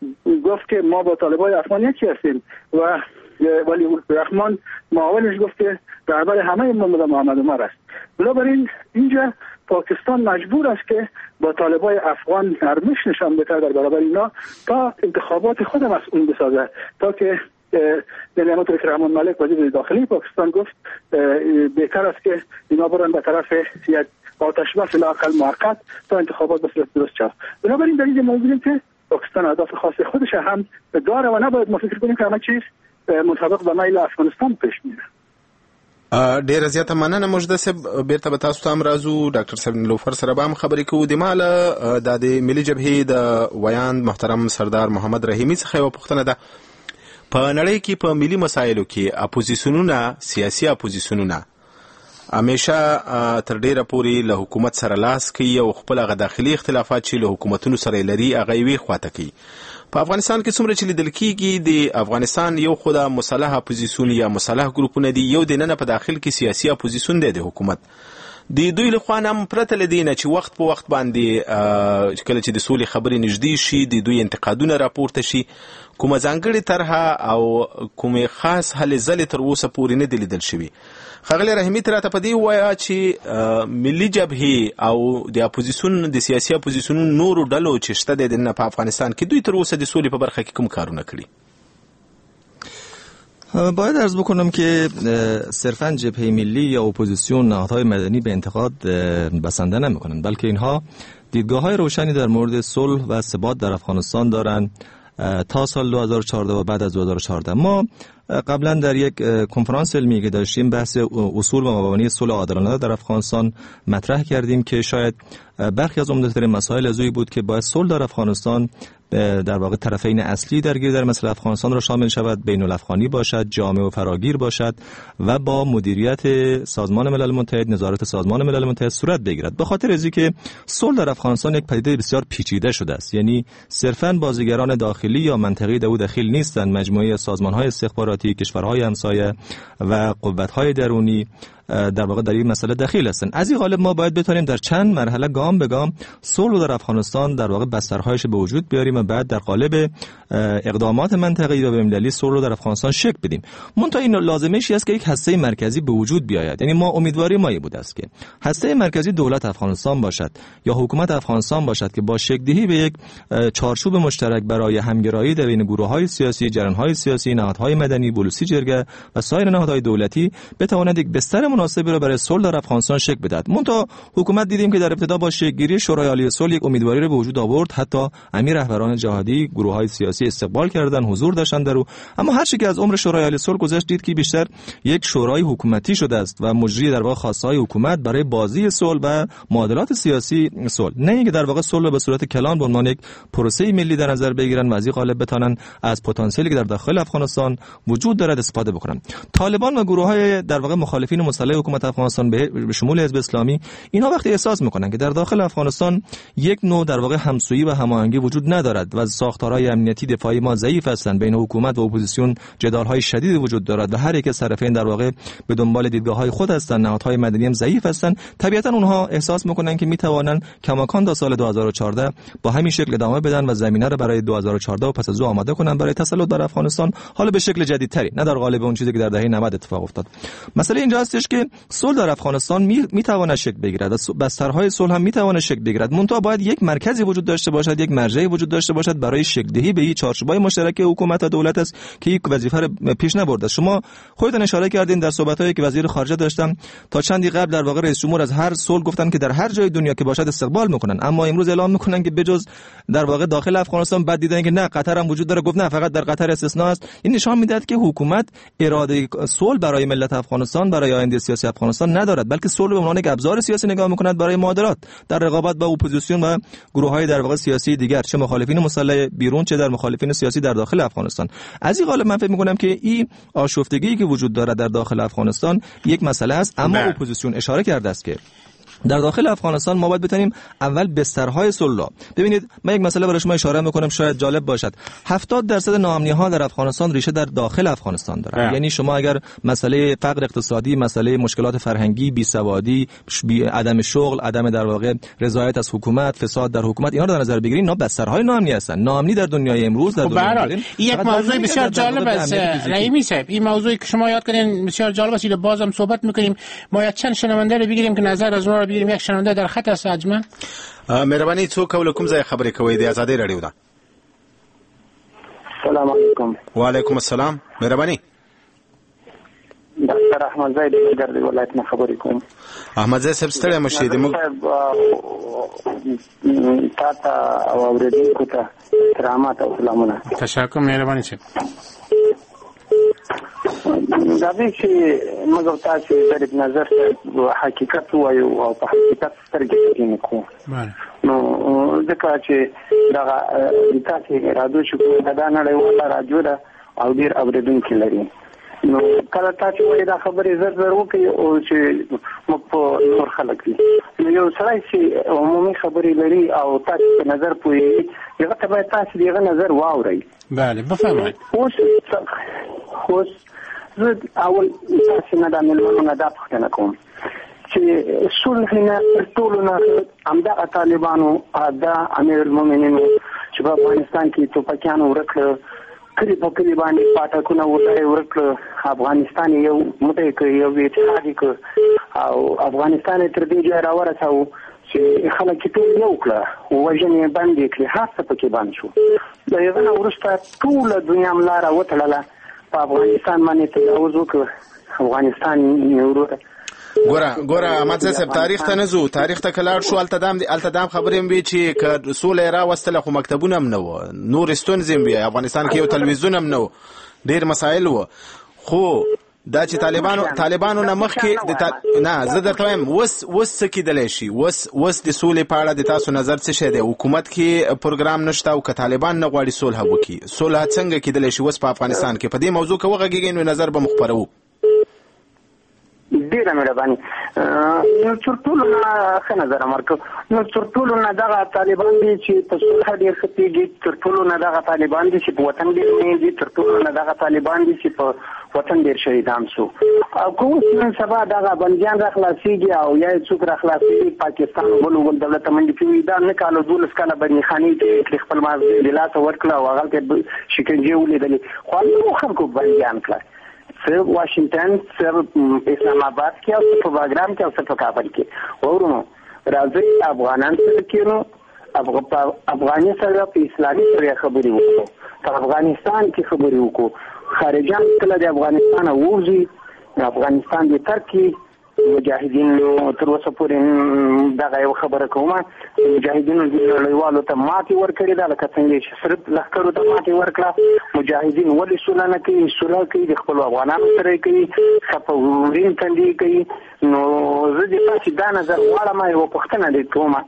گفت که ما با طالبان افغان یکی هستیم و ولی رحمان معاونش گفت که رهبر همه ما محمد عمر است. بنابراین اینجا پاکستان مجبور است که با طالبان افغان نرمش نشان بده در برابر اینا تا انتخابات خود مسئول بسازه، تا که یعنی همونطور که رحمان ملک وزیر داخلی پاکستان گفت بهتر است که اینا برن به طرف یک آتش بس لااقل موقت تا انتخابات به صورت درست شود. بنابراین در اینجا ما می‌بینیم که پاکستان اهداف خاص خودش هم داره و نباید ما فکر کنیم که همه چیز مطابق به میل افغانستان پیش میره. ډیره زیاته مننه مجده صاحب، بیرته به تاسو ته هم راځو. ډاکټر صاحب نیلوفر سره به هم خبرې کوو. د ماله د د ملي جبهې د ویاند محترم سردار محمد رحیمي څخه یوه پوښتنه ده. په نړۍ کې په ملي مسایلو کې اپوزیسیونونه، سیاسي اپوزیسیونونه همیشه تر ډیره پورې له حکومت سره لاس کوي او خپل هغه داخلي اختلافات چې له حکومتونو سره لري هغه یې خواته کوي. په افغانستان کې څومره چې لیدل کېږي د افغانستان یو خو د مسلح اپوزیسیون یا مسلح ګروپونه دي، یو د ننه په داخل کې سیاسي اپوزیسیون دی د حکومت. د دوی له خوا هم پرته له دې نه چې وخت په وخت باندې کله چې د سولې خبرې نږدې شي د دوی انتقادونه راپورته شي، کومه ځانګړې طرحه او کومې خاص هلې ځلې تر اوسه پورې نه دي لیدل شوي. ښاغلی رحیمي ته راته په دې ووایه چې ملي جبهې او د اپوزیسیون د سیاسي اپوزیسیونونو نورو ډلو چې شته دی دننه په افغانستان کې دوی تر اوسه د سولې په برخه کې کوم کارونه کړي؟ باید عرض بکنم که صرفاً جبهه ملی یا اپوزیسیون نهادهای مدنی به انتقاد بسنده نمی‌کنند، بلکه اینها دیدگاه‌های روشنی در مورد صلح و ثبات در افغانستان دارند تا سال دو هزار و چهارده و بعد از دو هزار و چهارده. ما قبلا در یک کنفرانس علمی که داشتیم بحث اصول و مبانی صلح عادلانه در افغانستان مطرح کردیم که شاید برخی از عمده‌ترین مسائل از بود که باید صلح در افغانستان در واقع طرفین اصلی درگیر در مسئله افغانستان را شامل شود، بین الافغانی باشد، جامع و فراگیر باشد و با مدیریت سازمان ملل متحد، نظارت سازمان ملل متحد صورت بگیرد. به خاطر از اینکه صلح در افغانستان یک پدیده بسیار پیچیده شده است، یعنی صرفاً بازیگران داخلی یا منطقه‌ای در او دخیل نیستند، مجموعه سازمان‌های استخباراتی، کشورهای همسایه و قوت‌های درونی در واقع در این مسئله دخیل هستند. از این قالب ما باید بتونیم در چند مرحله گام به گام صلح در افغانستان در واقع بسترهایش به وجود بیاریم و بعد در قالب اقدامات منطقه‌ای و بین‌المللی صلح رو در افغانستان شکل بدیم. منتها این لازمش است که یک هسته مرکزی به وجود بیاید. یعنی ما امیدواری ما این بود است که هسته مرکزی دولت افغانستان باشد یا حکومت افغانستان باشد که با شکل دهی به یک چارچوب مشترک برای همگرایی در بین گروه‌های سیاسی، جریان‌های سیاسی، نهادهای مدنی، بلوسی جرگه و سایر نهادهای دولتی بتواند یک بستر مناسبی را برای صلح در افغانستان شکل بدهد. منتها حکومت دیدیم که در ابتدا با شکل‌گیری شورای عالی صلح یک امیدواری را به وجود آورد، حتی امیر رهبران جهادی گروه‌های سیاسی استقبال کردند، حضور داشتند در او، اما هر چی که از عمر شورای عالی صلح گذشت دید که بیشتر یک شورای حکومتی شده است و مجری در واقع خواسته‌های حکومت برای بازی صلح و معادلات سیاسی صلح، نه اینکه در واقع صلح به صورت کلان به عنوان یک پروسه ملی در نظر بگیرن و از این قالب بتونن از پتانسیلی که در داخل افغانستان وجود دارد استفاده بکنن. طالبان و گروه‌های در واقع مخالفین مسلح حکومت افغانستان به شمول حزب اسلامی، اینها وقتی احساس میکنن که در داخل افغانستان یک نوع در واقع همسویی و هماهنگی وجود ندارد و ساختارهای امنیتی دفاعی ما ضعیف هستند، بین حکومت و اپوزیسیون جدال‌های شدید وجود دارد و هر یک از طرفین در واقع به دنبال دیدگاه‌های خود هستند، نهادهای مدنی هم ضعیف هستند، طبیعتاً اونها احساس میکنن که میتوانند کماکان تا سال دو هزار و چهارده با همین شکل ادامه بدن و زمینه را برای دو هزار و چهارده و پس از او آماده کنن برای تسلط بر افغانستان، حالا به شکل جدیدتری، نه در قالب اون چیزی که در دهه نود اتفاق افتاد. مسئله اینجا هستش که صلح در افغانستان می میتواند شکل بگیرد و بسترهای صلح هم میتواند شکل بگیرد، منتها باید یک مرکزی وجود داشته باشد، یک مرجعی وجود داشته باشد برای شکل دهی به این چارچوب‌های مشترک حکومت و دولت است که یک وظیفه را پیش نبرده. شما خودتون اشاره کردین در صحبت‌هایی که وزیر خارجه داشتم تا چندی قبل در واقع رئیس جمهور از هر صلح گفتن که در هر جای دنیا که باشد استقبال میکنن، اما امروز اعلام میکنن که بجز در واقع داخل افغانستان بعد دیدن که نه قطر هم وجود داره، گفت نه فقط در قطر استثناء است. این نشان میدهد که حکومت اراده صلح برای ملت افغانستان، برای آینده سیاسی افغانستان ندارد، بلکه صلح به عنوان یک ابزار سیاسی نگاه میکند برای معادلات در رقابت با اپوزیسیون و گروه‌های در واقع سیاسی دیگر، چه مخالفین مسلح بیرون چه در مخالفین سیاسی در داخل افغانستان. از این قالب من فکر میکنم که این آشفتگی که وجود دارد در داخل افغانستان یک مسئله است، اما اپوزیسیون اشاره کرده است که در داخل افغانستان ما باید بتونیم اول بسترهای صلح. ببینید من یک مسئله برای شما اشاره میکنم شاید جالب باشد. هفتاد درصد ناامنی‌ها در افغانستان ریشه در داخل افغانستان دارد. یعنی شما اگر مسئله فقر اقتصادی، مسئله مشکلات فرهنگی، بیسوادی، بی عدم شغل، عدم در واقع رضایت از حکومت، فساد در حکومت، اینا رو در نظر بگیرید، اینا بسترهای ناامنی هستند. ناامنی در دنیای امروز در دنیای این یک موضوع بسیار جالب است رحیمی صاحب. این موضوعی که شما یاد کردین بسیار جالب است. بازم صحبت می‌کنیم. ما یک چند شنونده رو بگیریم که نظر از اونها رو بگیریم. یک شنونده در خط است اجمن. مهرباني څوک ول کوم ځای خبرې کوي د آزادۍ رادیو ده. السلام علیکم. وعلیکم السلام. مهرباني. ډاکټر احمد زید د ولایت نه خبرې کوم. احمد زید صاحب ستړي مشه د موږ تا ته او اوریدونکو ته احترامات او سلامونه. تشکر مهرباني صاحب. دا به چې موږ تاسو د نظر حقیقت وایو او په حقیقت سترګې کې نکو. نو ځکه چې دا تاسو رادیو چې دا نړیواله رادیو ده او ډیر اوریدونکي لري. نو کله تاسو وایي دا خبرې زر زر وکړي او چې موږ په نور خلک دي نو یو سړی چې عمومي خبرې لري او تاسو په نظر پوهیږي هغه ته باید تاسو دغه نظر واورئ. بله بفرمایئ. اوس اوس زه اول تاسو نه د ملمنو نه دا پوښتنه کوم چې صلح نه ټولو نه همدغه طالبانو دا امیر المؤمنین چې په افغانستان کې توپکیانو ورکړل کلی په کلی باندې پاټکونه وټای ورکړل افغانستان یو متې کوي یو اتحادی کو او افغانستان تر دې ځای راورساو چې خلک ټول یو کړه او وژنې باندې کړې هر څه پکې باندې شو دا یو نه ورسته ټول دنیا ملاره وټړله په افغانستان باندې تجاوز وکړ افغانستان نورو ګوره ګوره احمد صاحب تاریخ ته نه ځو تاریخ ته کلاړ شو التدام دي التدام خبرې مې چې ک سولې را وستله خو مکتبونه هم نه و نور ستونزې بیا افغانستان کې یو تلویزیون هم نه و ډېر مسایل و خو دا چې طالبانو طالبانو نه مخکې د تا... نه زه درته وایم وس وس کېدلی شي وس وس د سولې په اړه د تاسو نظر څه شی دی حکومت کې پروګرام نشته او که طالبان نه غواړي صلح وکړي صلح څنګه کېدلی شي وس په افغانستان کې په دې موضوع کې وغږېږئ نو نظر به مو خپروو ډیره مهرباني نو تر ټولو نه ښه نظر امرکو نو تر ټولو نه دغه طالبان دي چې په صلح ډېر ښه پوهېږي تر ټولو نه دغه طالبان دي چې په وطن ډېر مینځي تر ټولو نه دغه طالبان دي چې په وطن ډېر شهیدان شو او کوم نن سبا دغه بندیان را خلاصېږي او یا څوک را خلاصېږي پاکستان بل بل دولت منډي کوي دا نه کالو دولس کاله بني خاني کې خپل مازه د لاسه ورکړه او هغه ته شکنجه ولیدلې خو نو خلکو بندیان کړه صرف واشنگټن صرف اسلام آباد کې او په باګرام کې او په کابل کې ورونو راځي افغانان سره کېنو افغاني سره په اسلامي سره خبرې وکړو په افغانستان کې خبرې وکړو خارجان کله د افغانستان ووځي افغانستان د ترکی مجاهدین تر اوسه پورې دغه یو خبره کومه مجاهدینو د نړیوالو ته ماتې ورکړې ده لکه څنګه چې صرف لښکرو ته ماتې ورکړه مجاهدین ولې صلح نه کوي صلح کوي د خپلو افغانانو سره کوي خپورین تندې کوي نو زه د تاسې دا نظر غواړم یوه پوښتنه دې کومه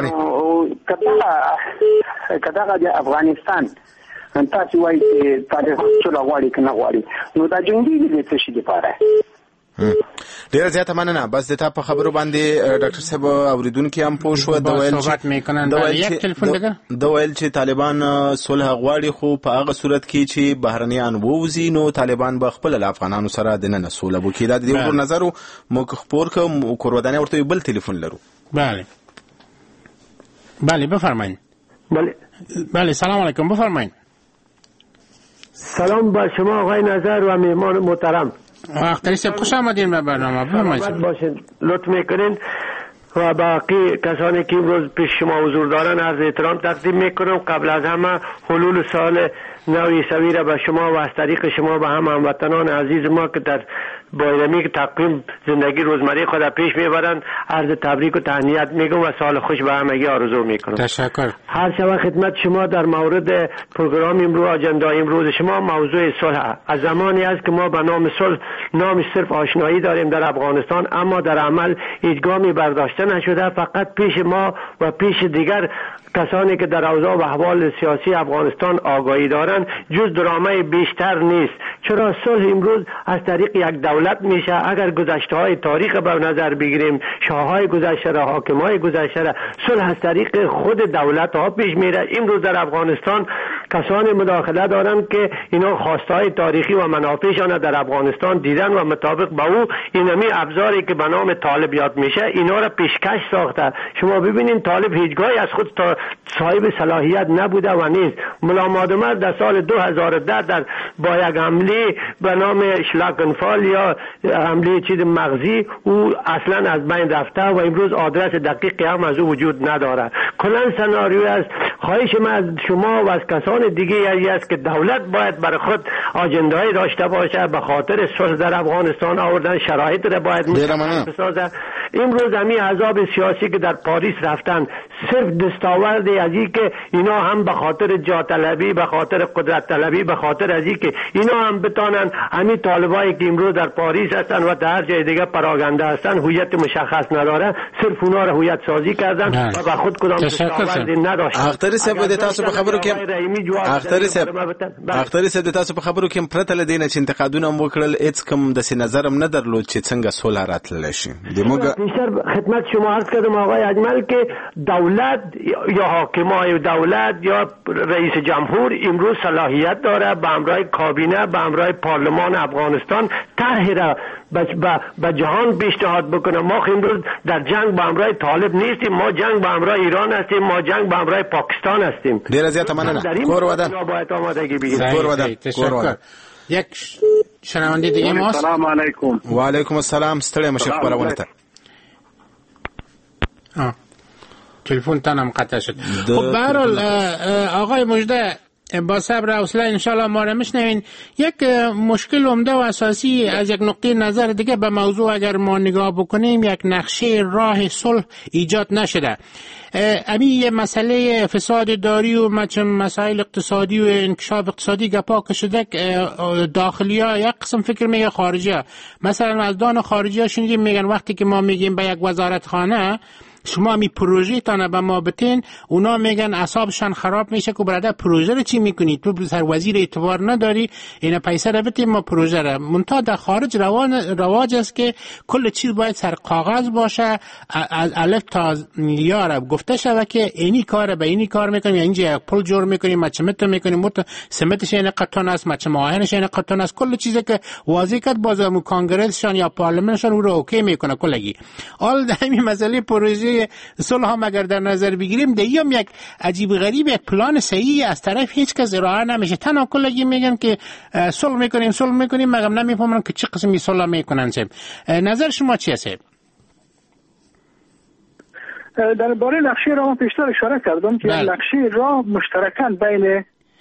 مهرباني که دغه د افغانستان تاسې وایي چې طالبان صلح غواړي که نه غواړي نو دا جنګي دي د څه شي دپاره ډیره زیاته مننه بس د تا په خبرو باندې ډاکټر صاحب اوریدونکي هم پوه شو د ویل چې د ویل چې طالبان صلح غواړي خو په هغه صورت کې چې بهرنیان ووځي نو طالبان به خپل له افغانانو سره د نن صلح وکړي دا د دې ورو نظر مو خبر کوم کورودانه ورته بل تلیفون لرو بله بله بفرمایید بله بله سلام علیکم بفرمایید سلام با شما آقای نظر و مهمان محترم اختری صاحب خوش آمدین به برنامه بفرمایید باشین لطف میکنین و باقی کسانی که امروز پیش شما حضور دارن عرض احترام تقدیم میکنم قبل از همه حلول سال نو عیسوی را به شما و از طریق شما به هم هموطنان عزیز ما که در بایرمی که تقویم زندگی روزمره خود پیش میبرند عرض تبریک و تهنیت میگم و سال خوش به همگی آرزو میکنم. تشکر. هر شب خدمت شما در مورد پروگرام امروز اجندای امروز شما موضوع صلح از زمانی است که ما به نام صلح نام صرف آشنایی داریم در افغانستان اما در عمل هیچ گامی برداشته نشده فقط پیش ما و پیش دیگر کسانی که در اوضاع و احوال سیاسی افغانستان آگاهی دارند جز درامه بیشتر نیست چرا صلح امروز از طریق یک دولت میشه اگر گذشته های تاریخ به نظر بگیریم شاههای گذشته را حاکمای گذشته را صلح از طریق خود دولت ها پیش میره امروز در افغانستان کسانی مداخله دارند که اینا خواستهای تاریخی و منافعشان در افغانستان دیدن و مطابق با او اینمی ابزاری که به نام طالب یاد میشه اینا را پیشکش ساخته شما ببینید طالب هیچگاهی از خود تا صاحب صلاحیت نبوده و نیست ملا مادمر در سال دو هزار و ده در با یک حمله به نام شلاکنفال یا حمله چیز مغزی او اصلا از بین رفته و امروز آدرس دقیقی هم از او وجود نداره کلا سناریوی است خواهش من از شما و از کسان دیگه یعنی است که دولت باید برای خود آجنده‌ای داشته باشه به خاطر صلح در افغانستان آوردن شرایط را باید بسازه امروز همین احزاب سیاسی که در پاریس رفتن صرف دستاورد از این که اینا هم به خاطر جا طلبی به خاطر قدرت طلبی به خاطر از این که اینا هم بتانن همین طالبایی که امروز در پاریس هستن و در هر جای دیگه پراگنده هستن هویت مشخص نداره صرف اونا را هویت سازی کردن نه. و به خود کدام دستاورد نداشتن اختری صاحب د تاسو په خبرو کې اختری صاحب اختری صاحب د تاسو په خبرو کې پرته لدینه چې انتقادونه وکړل هیڅ کوم د نظرم نه درلود چې څنګه صلح راتللی شي دموږ خدمت شما عرض کردم آقای اجمل که دولت یا حاکمای دولت یا رئیس جمهور امروز صلاحیت داره به همراه کابینه به همراه پارلمان افغانستان طرحی را به جهان پیشنهاد بکنه ما امروز در جنگ به همراه طالب نیستیم ما جنگ به همراه ایران هستیم ما جنگ به همراه پاکستان هستیم ډیر زیاته مننه کور ودان باید آمادگی بگیریم کور ودان کور ودان یک شنونده دیگه ما سلام علیکم و علیکم السلام ستړی مشه خبرونه ته تلفن تانم قطع شد خب به هر حال آقای مجده با صبر و حوصله انشالله ما را میشنوین. یک مشکل عمده و اساسی از یک نقطه نظر دیگه به موضوع اگر ما نگاه بکنیم، یک نقشه راه صلح ایجاد نشده. امی یه مسئله فساد داری و مسائل اقتصادی و انکشاف اقتصادی گپا کشده داخلی ها یک قسم فکر میگه خارجی ها. مثلا از دان خارجی ها شنیدیم میگن وقتی که ما میگیم به یک وزارت خانه شما می پروژه تانه به ما بتین، اونا میگن اعصابشان خراب میشه که برادر پروژه رو چی میکنی؟ تو سر وزیر اعتبار نداری، اینا پیسه رو بتین ما پروژه رو. منتها در خارج رواج است که کل چیز باید سر کاغذ باشه، از الف تا یا را گفته شود که اینی کار به اینی کار میکنیم، اینجا یک پل جور میکنیم، مچمت میکنیم، مت سمتش این قطن است، مچ ماهنش این قطن است، کل چیزی که واضح کرد بازم کنگرسشان یا پارلمانشان او رو اوکی میکنه کلگی. حال در همین مسئله پروژه صلح هم اگر در نظر بگیریم دیگه یک عجیب غریب یک پلان صحیح از طرف هیچ کس ارائه نمیشه. تنها کلگی میگن که صلح میکنیم صلح میکنیم، مگم نمیفهمن که چه قسمی صلح میکنن. سب نظر شما چیه سب؟ در باره نقشه راه پیشتر اشاره کردم که نقشه راه مشترکاً بین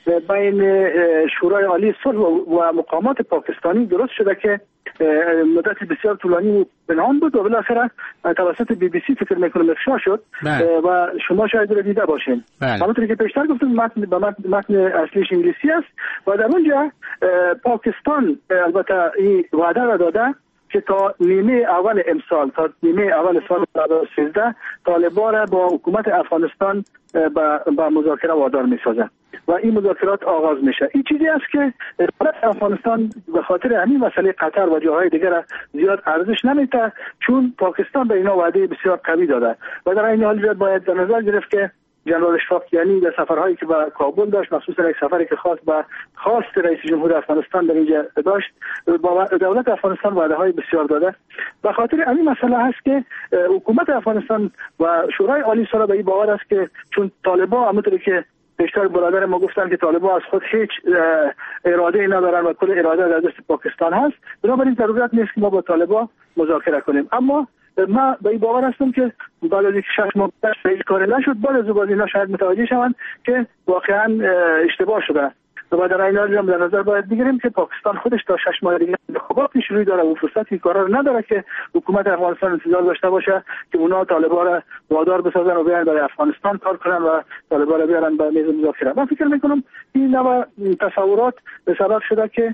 بین شورای عالی صلح و مقامات پاکستانی درست شده که مدت بسیار طولانی پنهان بود و بالاخره توسط بی بی سی فکر میکنم افشا شد و شما شاید رو دیده باشین. همونطوری که پیشتر گفتم متن به متن, متن اصلیش انگلیسی است و در اونجا پاکستان البته این وعده را داده که تا نیمه اول امسال تا نیمه اول سال دو هزار و سیزده طالبان را با حکومت افغانستان با مذاکره وادار میسازه و این مذاکرات آغاز میشه. این چیزی است که افغانستان به خاطر همین مسئله قطر و جاهای دیگر زیاد ارزش نمیده، چون پاکستان به اینا وعده بسیار قوی داده و در این حال باید در نظر گرفت که جنرال اشفاقیانی در سفرهایی که به کابل داشت، مخصوصا یک سفری که خاص به خواست رئیس جمهور افغانستان در اینجا داشت، با دولت افغانستان وعده های بسیار داده. به خاطر همین مسئله هست که حکومت افغانستان و شورای عالی صلح به این باور است که چون طالبان همونطوری که بیشتر برادر ما گفتن که طالبان از خود هیچ اراده ای ندارن و کل اراده در دست پاکستان هست، بنابراین ضرورت نیست که ما با طالبان مذاکره کنیم. اما ما به این باور هستم که بعد از اینکه شش ماه هیچ کاری نشد، بعد از اون اینا شاید متوجه شوند که واقعا اشتباه شده و در این حال هم در نظر باید بگیریم که پاکستان خودش تا شش ماه دیگه انتخابات پیش روی داره و فرصتی کارا رو نداره که حکومت افغانستان انتظار داشته باشه که اونا طالبان را وادار بسازن و بیان برای افغانستان کار کنن و طالبان را بیارن به میز مذاکره. من فکر میکنم این نوع تصورات به سبب شده که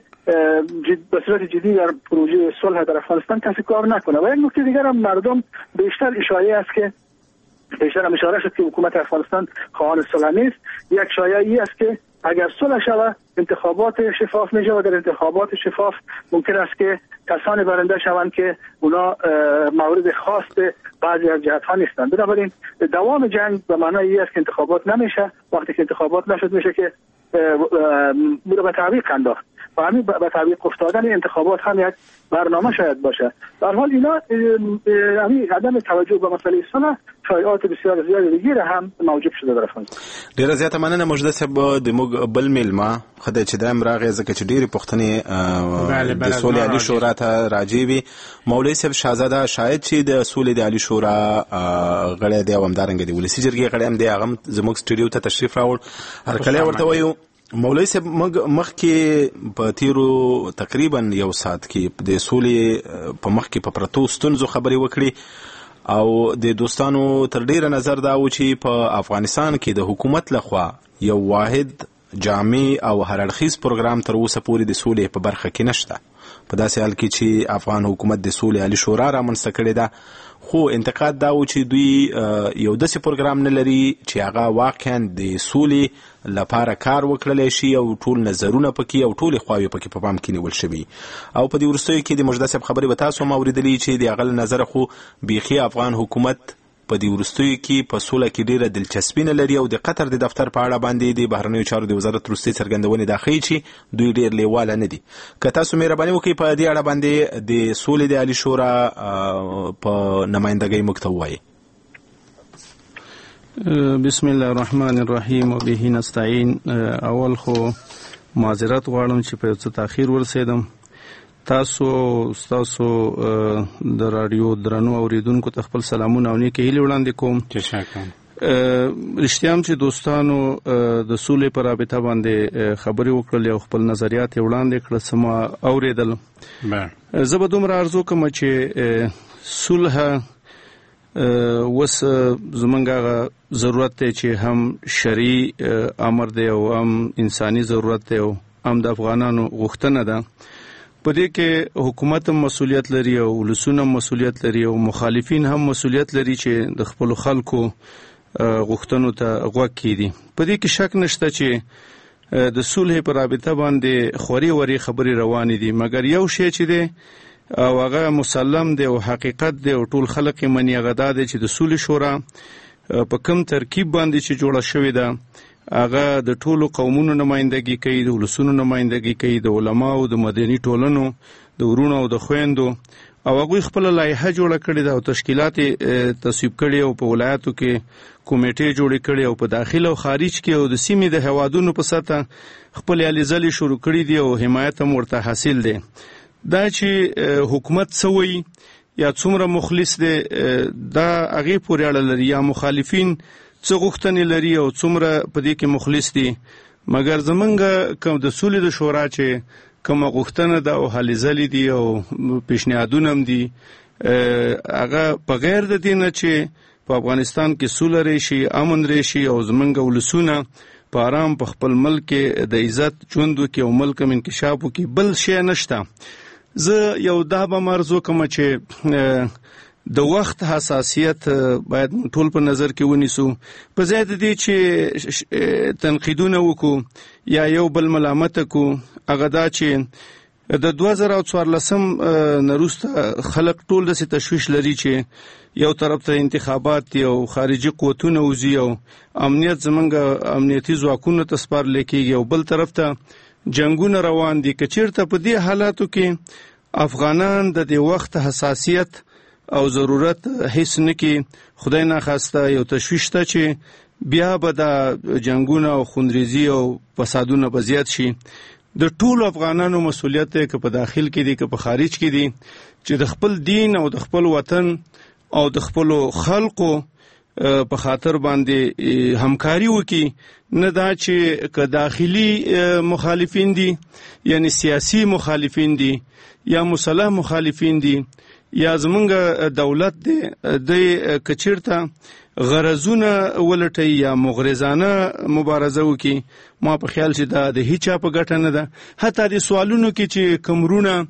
به صورت جدی در پروژه صلح در افغانستان کسی کار نکنه. و یک نکته دیگر هم مردم بیشتر اشاره است که بیشتر هم اشاره شد که حکومت افغانستان خواهان صلح نیست. یک شایعه است که اگر صلح شود انتخابات شفاف میشه و در انتخابات شفاف ممکن است که کسانی برنده شوند که اونا مورد خواست بعضی از جهت ها نیستند. بنابراین دوام جنگ به معنای این است که انتخابات نمیشه. وقتی که انتخابات نشد میشه که بوده به تعویق انداخت و همین به تعویق افتادن انتخابات هم یک برنامه شاید باشه. در حال اینا همین عدم توجه به مسئله صلح شایعات بسیار زیاد دیگه هم موجود شده در افغانستان. ډیره زیاته مننه مجده صاحب د موږ بل میلمه خدای چې دایم راغی ځکه چې ډیرې پوښتنې د سولې عالي شورا ته راجع وي. مولوي صاحب شاهزاده شاید چې د سولې د عالي شورا غړی دی او همدارنګه د ولسي جرګې غړی هم دی، هغه زموږ سټوډیو ته تشریف راوړ. هرکلی ورته وایو. مولوي صاحب موږ مخکې په تیرو تقریبا یو ساعت کې د سولې په مخ کې په پرتو ستونزو خبرې وکړې او د دوستانو تر ډیره نظر دا و چې په افغانستان کې د حکومت لخوا یو واحد جامع او هرړخیز پروګرام تر اوسه پورې د سولې په برخه کې نشته. په داسې حال کې چې افغان حکومت د سولې عالي شورا رامنځته کړې ده، خو انتقاد دا و چې دوی یو داسې پروګرام نه لري چې هغه واقعا د سولې لپاره کار وکړلی شي او ټول نظرونه پکې او ټولې خواوې پکې په پام کې نیول شوي. او په دې وروستیو کې د مجده صاحب خبرې به تاسو هم اورېدلي چې د هغه له نظره خو بیخي افغان حکومت په دې وروستیو کې په سوله کې ډیره دلچسپي نه لري او د قطر د دفتر په اړه باندې د بهرنیو چارو د وزارت وروستۍ څرګندونې دا ښیي چې دوی ډیر لیواله نه دي. که تاسو مهرباني وکړئ په دې اړه باندې د سولې د عالي شورا په نمایندګۍ موږ ته ووایئ. بسم الله الرحمن الرحیم و به نستعین. اول خو معذرت غواړم چې په یو څه تاخیر ورسېدم. تاسو تاسو د رادیو درنو اوریدونکو ته خپل سلامونه او نیکه هیلې وړاندې کوم. رښتیا هم چې دوستانو د سولې پر رابطه باندې خبرې وکړلې او خپل نظریات یې وړاندې کړل، سما اورېدل. زه به دومره عرض وکړم چې صلح وس زمونږ هغه ضرورت دی چې هم شرعي امر دی او هم انساني ضرورت دی او هم د افغانانو غوښتنه ده. په دې کې حکومت هم مسؤلیت لري او ولسونه هم مسؤلیت لري او مخالفین هم مسؤلیت لري چې د خپل خلکو غوښتنو ته غوږ کیدي. په دې کې شک نشته چې د صلح پر رابطه باندې خوري وري خبرې روانې دي، مګر یو شی چې دی او هغه مسلم دی او حقیقت دی او ټول خلک یې مني، هغه دا دی چې د صلح شورا په کوم ترکیب باندې چې جوړه شوې ده هغه د ټولو قومونو نمائندګي کوي، د ولسونو نمائندګي کوي، د علماو، د مدني ټولنو، د ورونو او د خويندو، او هغه خپل لایحه جوړه کړې ده او تشکیلات تصویب کړي او په ولایتو کې کمیټې جوړې کړي او په داخل او خارج کې او د سیمې د هوادونو په سطح خپل الیزلې شروع کړي دي او حمایت هم ورته حاصل دی. دا چې حکومت سوی یا څومره مخلص دی دا هغه پورې اړه لري، یا مخالفین څو غوښتنې لري او څومره په دې کې مخلص دي. مګر زمونږ کوم د سولې د شورا چې کوم غوښتنه ده او هلې ځلې دي او پیشنهادونه هم دي، هغه په غیر د دې نه چې په افغانستان کې سوله راشي، امن راشي او زمونږ ولسونه په آرام په خپل ملک کې د عزت ژوند وکړي او ملک هم انکشاف وکړي، بل شی نشته. زه یو دا به عرض وکړم چې د وخت حساسیت باید ټول په نظر کې ونیسو، په ځای د دې چې تنقیدونه وکړو یا یو بل ملامت کو. هغه دا چې د دوه زره څوارلسم نه وروسته خلک ټول داسې تشویش لري چې یو طرف ته انتخابات دي او خارجي قوتونه وځي او امنیت زمونږ امنیتي ځواکونو ته سپارل کېږي او بل طرف ته جنگونه روان دي. که چیرته په دې حالاتو کې افغانان د دې وخت حساسیت او ضرورت هیڅ نه کې، خدای ناخواسته یو تشویش ته چې بیا به د جنگونه او خونریزي او فسادونه به زیات شي. د ټولو افغانانو مسؤلیت دی، که په داخل کې دي که په خارج کې دي، چې د خپل دین او د خپل وطن او د خپل خلقو په خاطر باندې همکاري وکړي. نه دا چې که داخلي مخالفین دي یعنی سیاسی مخالفین دي یا مسلح مخالفین دي یا زمونږ دولت دی د کچیرته غرضونه ولټي یا مغرضانه مبارزه وکړي، ما په خیال چې دا د هیچا په ګټه نه ده. حتی د سوالونو کې چې کمرونه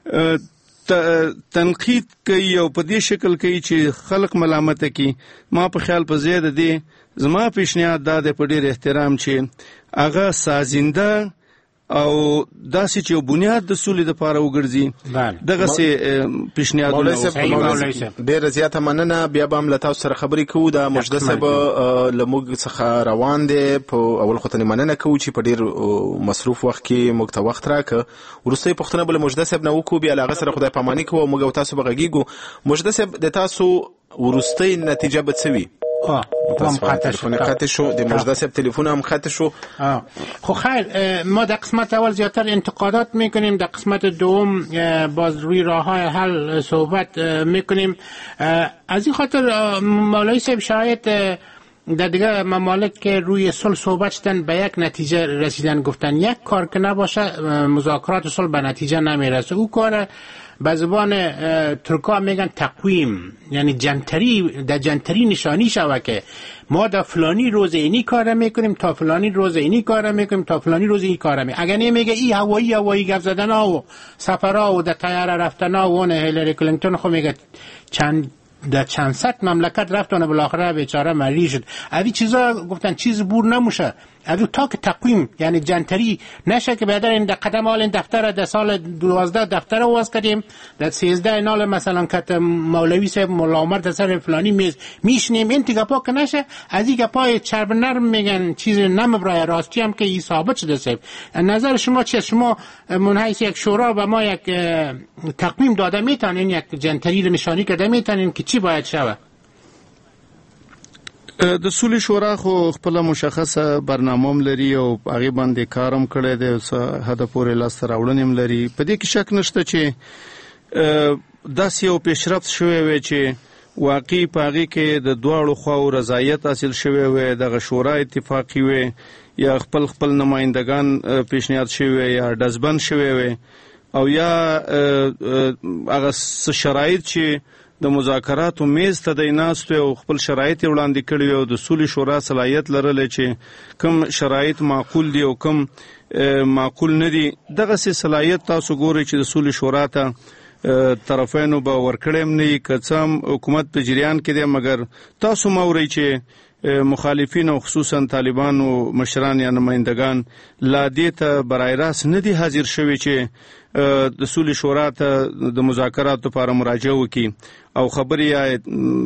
تنقید کوي او په دې شکل کوي چې خلق ملامت کوي، ما په خیال په زیاده دی زما پیشنهاد دا د په ډېر احترام چې هغه سازنده او داسې چې بنیاد د سولې لپاره وګرځي. دغه سه پیشنهادونه ډېر زیاته مننه. بیا به هم له تاسو سره خبرې کوو. د مجده صاحب له موږ څخه روان دی، په اول خو ته مننه کوو چې په ډېر مصروف وخت کې موږ ته وخت راکړه. وروستۍ پوښتنه به له مجده صاحب نه وکړو، بیا له هغه سره خدای پاماني کوو او موږ او تاسو به غږیږو. مجده صاحب د تاسو وروستۍ نتیجه به څه وي؟ آه هم قطع شد قطع شد د مجده صاحب تلفن هم قطع شد. خب خیر، ما در قسمت اول زیادتر انتقادات میکنیم، در قسمت دوم باز روی راه های حل صحبت میکنیم. از این خاطر مولوی صاحب شاید در دیگه ممالک که روی صلح صحبت شدن به یک نتیجه رسیدن گفتن یک کار که نباشه مذاکرات صلح به نتیجه نمیرسه. او کار به زبان ترکا میگن تقویم، یعنی جنتری، در جنتری نشانی شوه که ما در فلانی روز اینی کار میکنیم تا فلانی روز اینی کار میکنیم تا فلانی روز اینی کار میکنیم. اگر نمیگه ای هوایی هوایی گپ زدن ها و سفرها و در طیاره رفتن ها و هیلری کلینتون خو میگه چند در چند صد مملکت رفتن بالاخره بیچاره مریض شد. اوی چیزا گفتن چیز بور نموشه. اوی تا که تقویم یعنی جنتری نشه که بعد این قدم حال این دفتر در سال دوازده دفتر واز کردیم، در سیزده نال مثلا کت مولوی صاحب مولا عمر در سر فلانی میز میشنیم، این دیگه پا که نشه از این پای چرب نرم میگن چیز نم برای راستی هم که این ثابت شده. صاحب نظر شما چیه؟ شما منحیث یک شورا و ما یک تقویم داده میتونین، یک جنتری رو نشانی کرده میتونین که چی باید شوه؟ د سولې شورا خو خپل مشخصه برنامه لري او هغه باندې کارم کړی دی، هدف پورې لاس راوړنیم لري. په دې کې شک نشته چې داسې یو پیشرفت شوی وي چې واقعي پاغي کې د دواړو خواو رضایت حاصل شوی وي، د شورا اتفاقی وي یا خپل خپل نمائندگان پیشنهاد شوی یا دزبند شوی وي او یا هغه شرایط چې د مذاکراتو میز ته د ناستو او خپل شرایط وړاندې کړي او د صلح شورا صلاحیت لرل چې کوم شرایط معقول دي او کوم معقول نه دي، دغه سي صلاحیت تاسو ګورئ چې د صلح شورا ته طرفینو به ورکړم نه کڅم حکومت په جریان کې دی، مګر تاسو موري چې مخالفین او خصوصا طالبانو مشران یا نمائندگان لا دې ته برای راست نه دي حاضر شوي چې د صلح شورا ته د مذاکراتو لپاره مراجعه وکړي او خبرې یا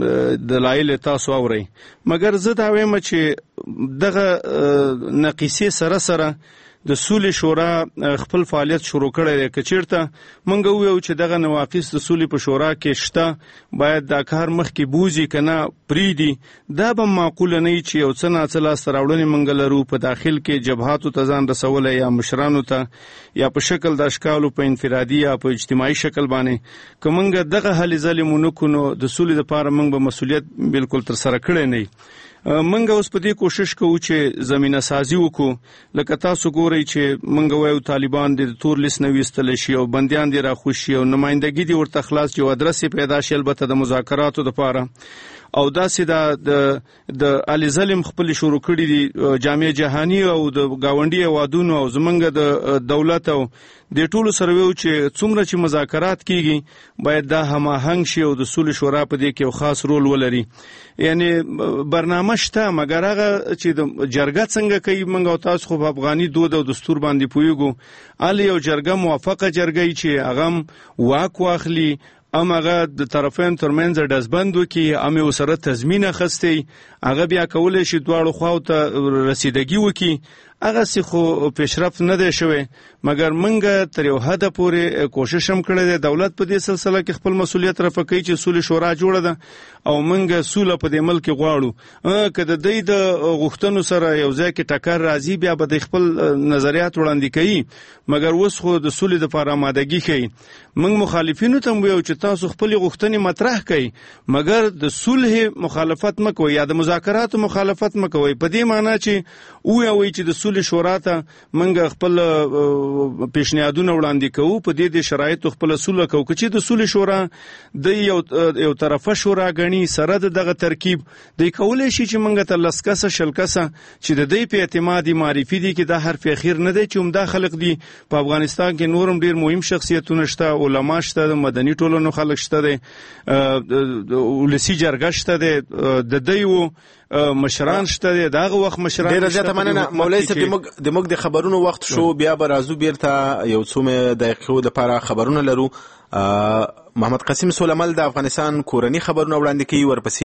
دلایل تاسو اورئ، مګر زه دا وایم چې دغه نقیصې سره سره د صلح شورا خپل فعالیت شروع کړی دی. که چیرته موږ وویو چې دغه نواقص د صلح په شورا کې شته، باید دا کار مخکې بوځي که نه پرېږدي، دا به معقوله نه وي چې یو څه ناڅه لاسته راوړنې موږ لرو په داخل کې جبهاتو ته ځان رسولی یا مشرانو ته یا په شکل د اشکالو په انفرادي یا په اجتماعي شکل باندې، که موږ دغه هلې ځلې مو نه کړو نو د صلح دپاره موږ به مسؤلیت بالکل ترسره کړی نه وي. منګ اوس په دې کوشش کوو چې زمينه سازي وکړو، لکه تاسو ګورئ چې منګ وایو طالبان د تور لیست نه ویستل شي او بنديان دي راخوشي او نمائندګي دي ورته خلاص چې ادرس پیدا شي البته د مذاکراتو لپاره او داسې د د علي ظلم خپل شروع کړی دي جامعه جهانی او د گاونډي وادونو او زمنګ د دولت او د ټولو سره ویو چې څومره چې مذاکرات کیږي باید دا هماهنګ شي او د صلح شورا په دې کې یو خاص رول ولري. یعنی برنامه شته، مګر هغه چې د جرګه څنګه کوي موږ او تاسو خو په افغاني دود او دستور باندې پویګو، علي یو جرګه موافقه جرګه چې هغه واک واخلي ام هغه د طرفین ترمنځ دزبند وکي، ام یو سره تضمین اخستي، هغه بیا کولای شي دواړو خواو ته رسیدګي وکي. هغه څه خو پیشرفت نه دی شوی، مګر منګه تر یو حد پورې کوشش هم کړی دی دولت په دې سلسله کې خپل مسولیت رفع کوي چې صلح شورا جوړه ده او منګه صلح په دې ملک غواړو. که د دې د غوښتنو سره یو ځای کې ټکر راځي بیا به د خپل نظریات وړاندې کوي، مګر اوس خو د صلح لپاره آمادګي کوي. موږ مخالفینو ته وایو چې تاسو خپل غوښتنې مطرح کړئ، مګر د صلح مخالفت مکوئ یا د مذاکراتو مخالفت مکوئ، په دې معنی چې وایي چې د صلح شورا ته موږ خپل پیشنهادونه وړاندې کوو، په دې د شرایطو خپل صلح کوو. چې د صلح شورا د یو یو طرفه شورا غني سره دغه ترکیب د کولای شي چې موږ ته لسکسه شلکسه چې د دې په اعتمادي معرفي دي کې دا حرف اخیر نه دی چې عمده خلق دي په افغانستان کې نورم ډیر مهم شخصیتونه شته، علما شته، مدني ټولنو خلک شته، د ولسی جرګه شته، د دیو مشران شته، دغه وخت مشران ډیر زیاته مننه مولوی صاحب. د موږ د موږ د خبرونو وخت شو، بیا به راځو بیرته یو څو دقیقو لپاره خبرونه لرو. محمد قاسم سولمل د افغانستان کورنی خبرونه وړاندې کوي، ورپسې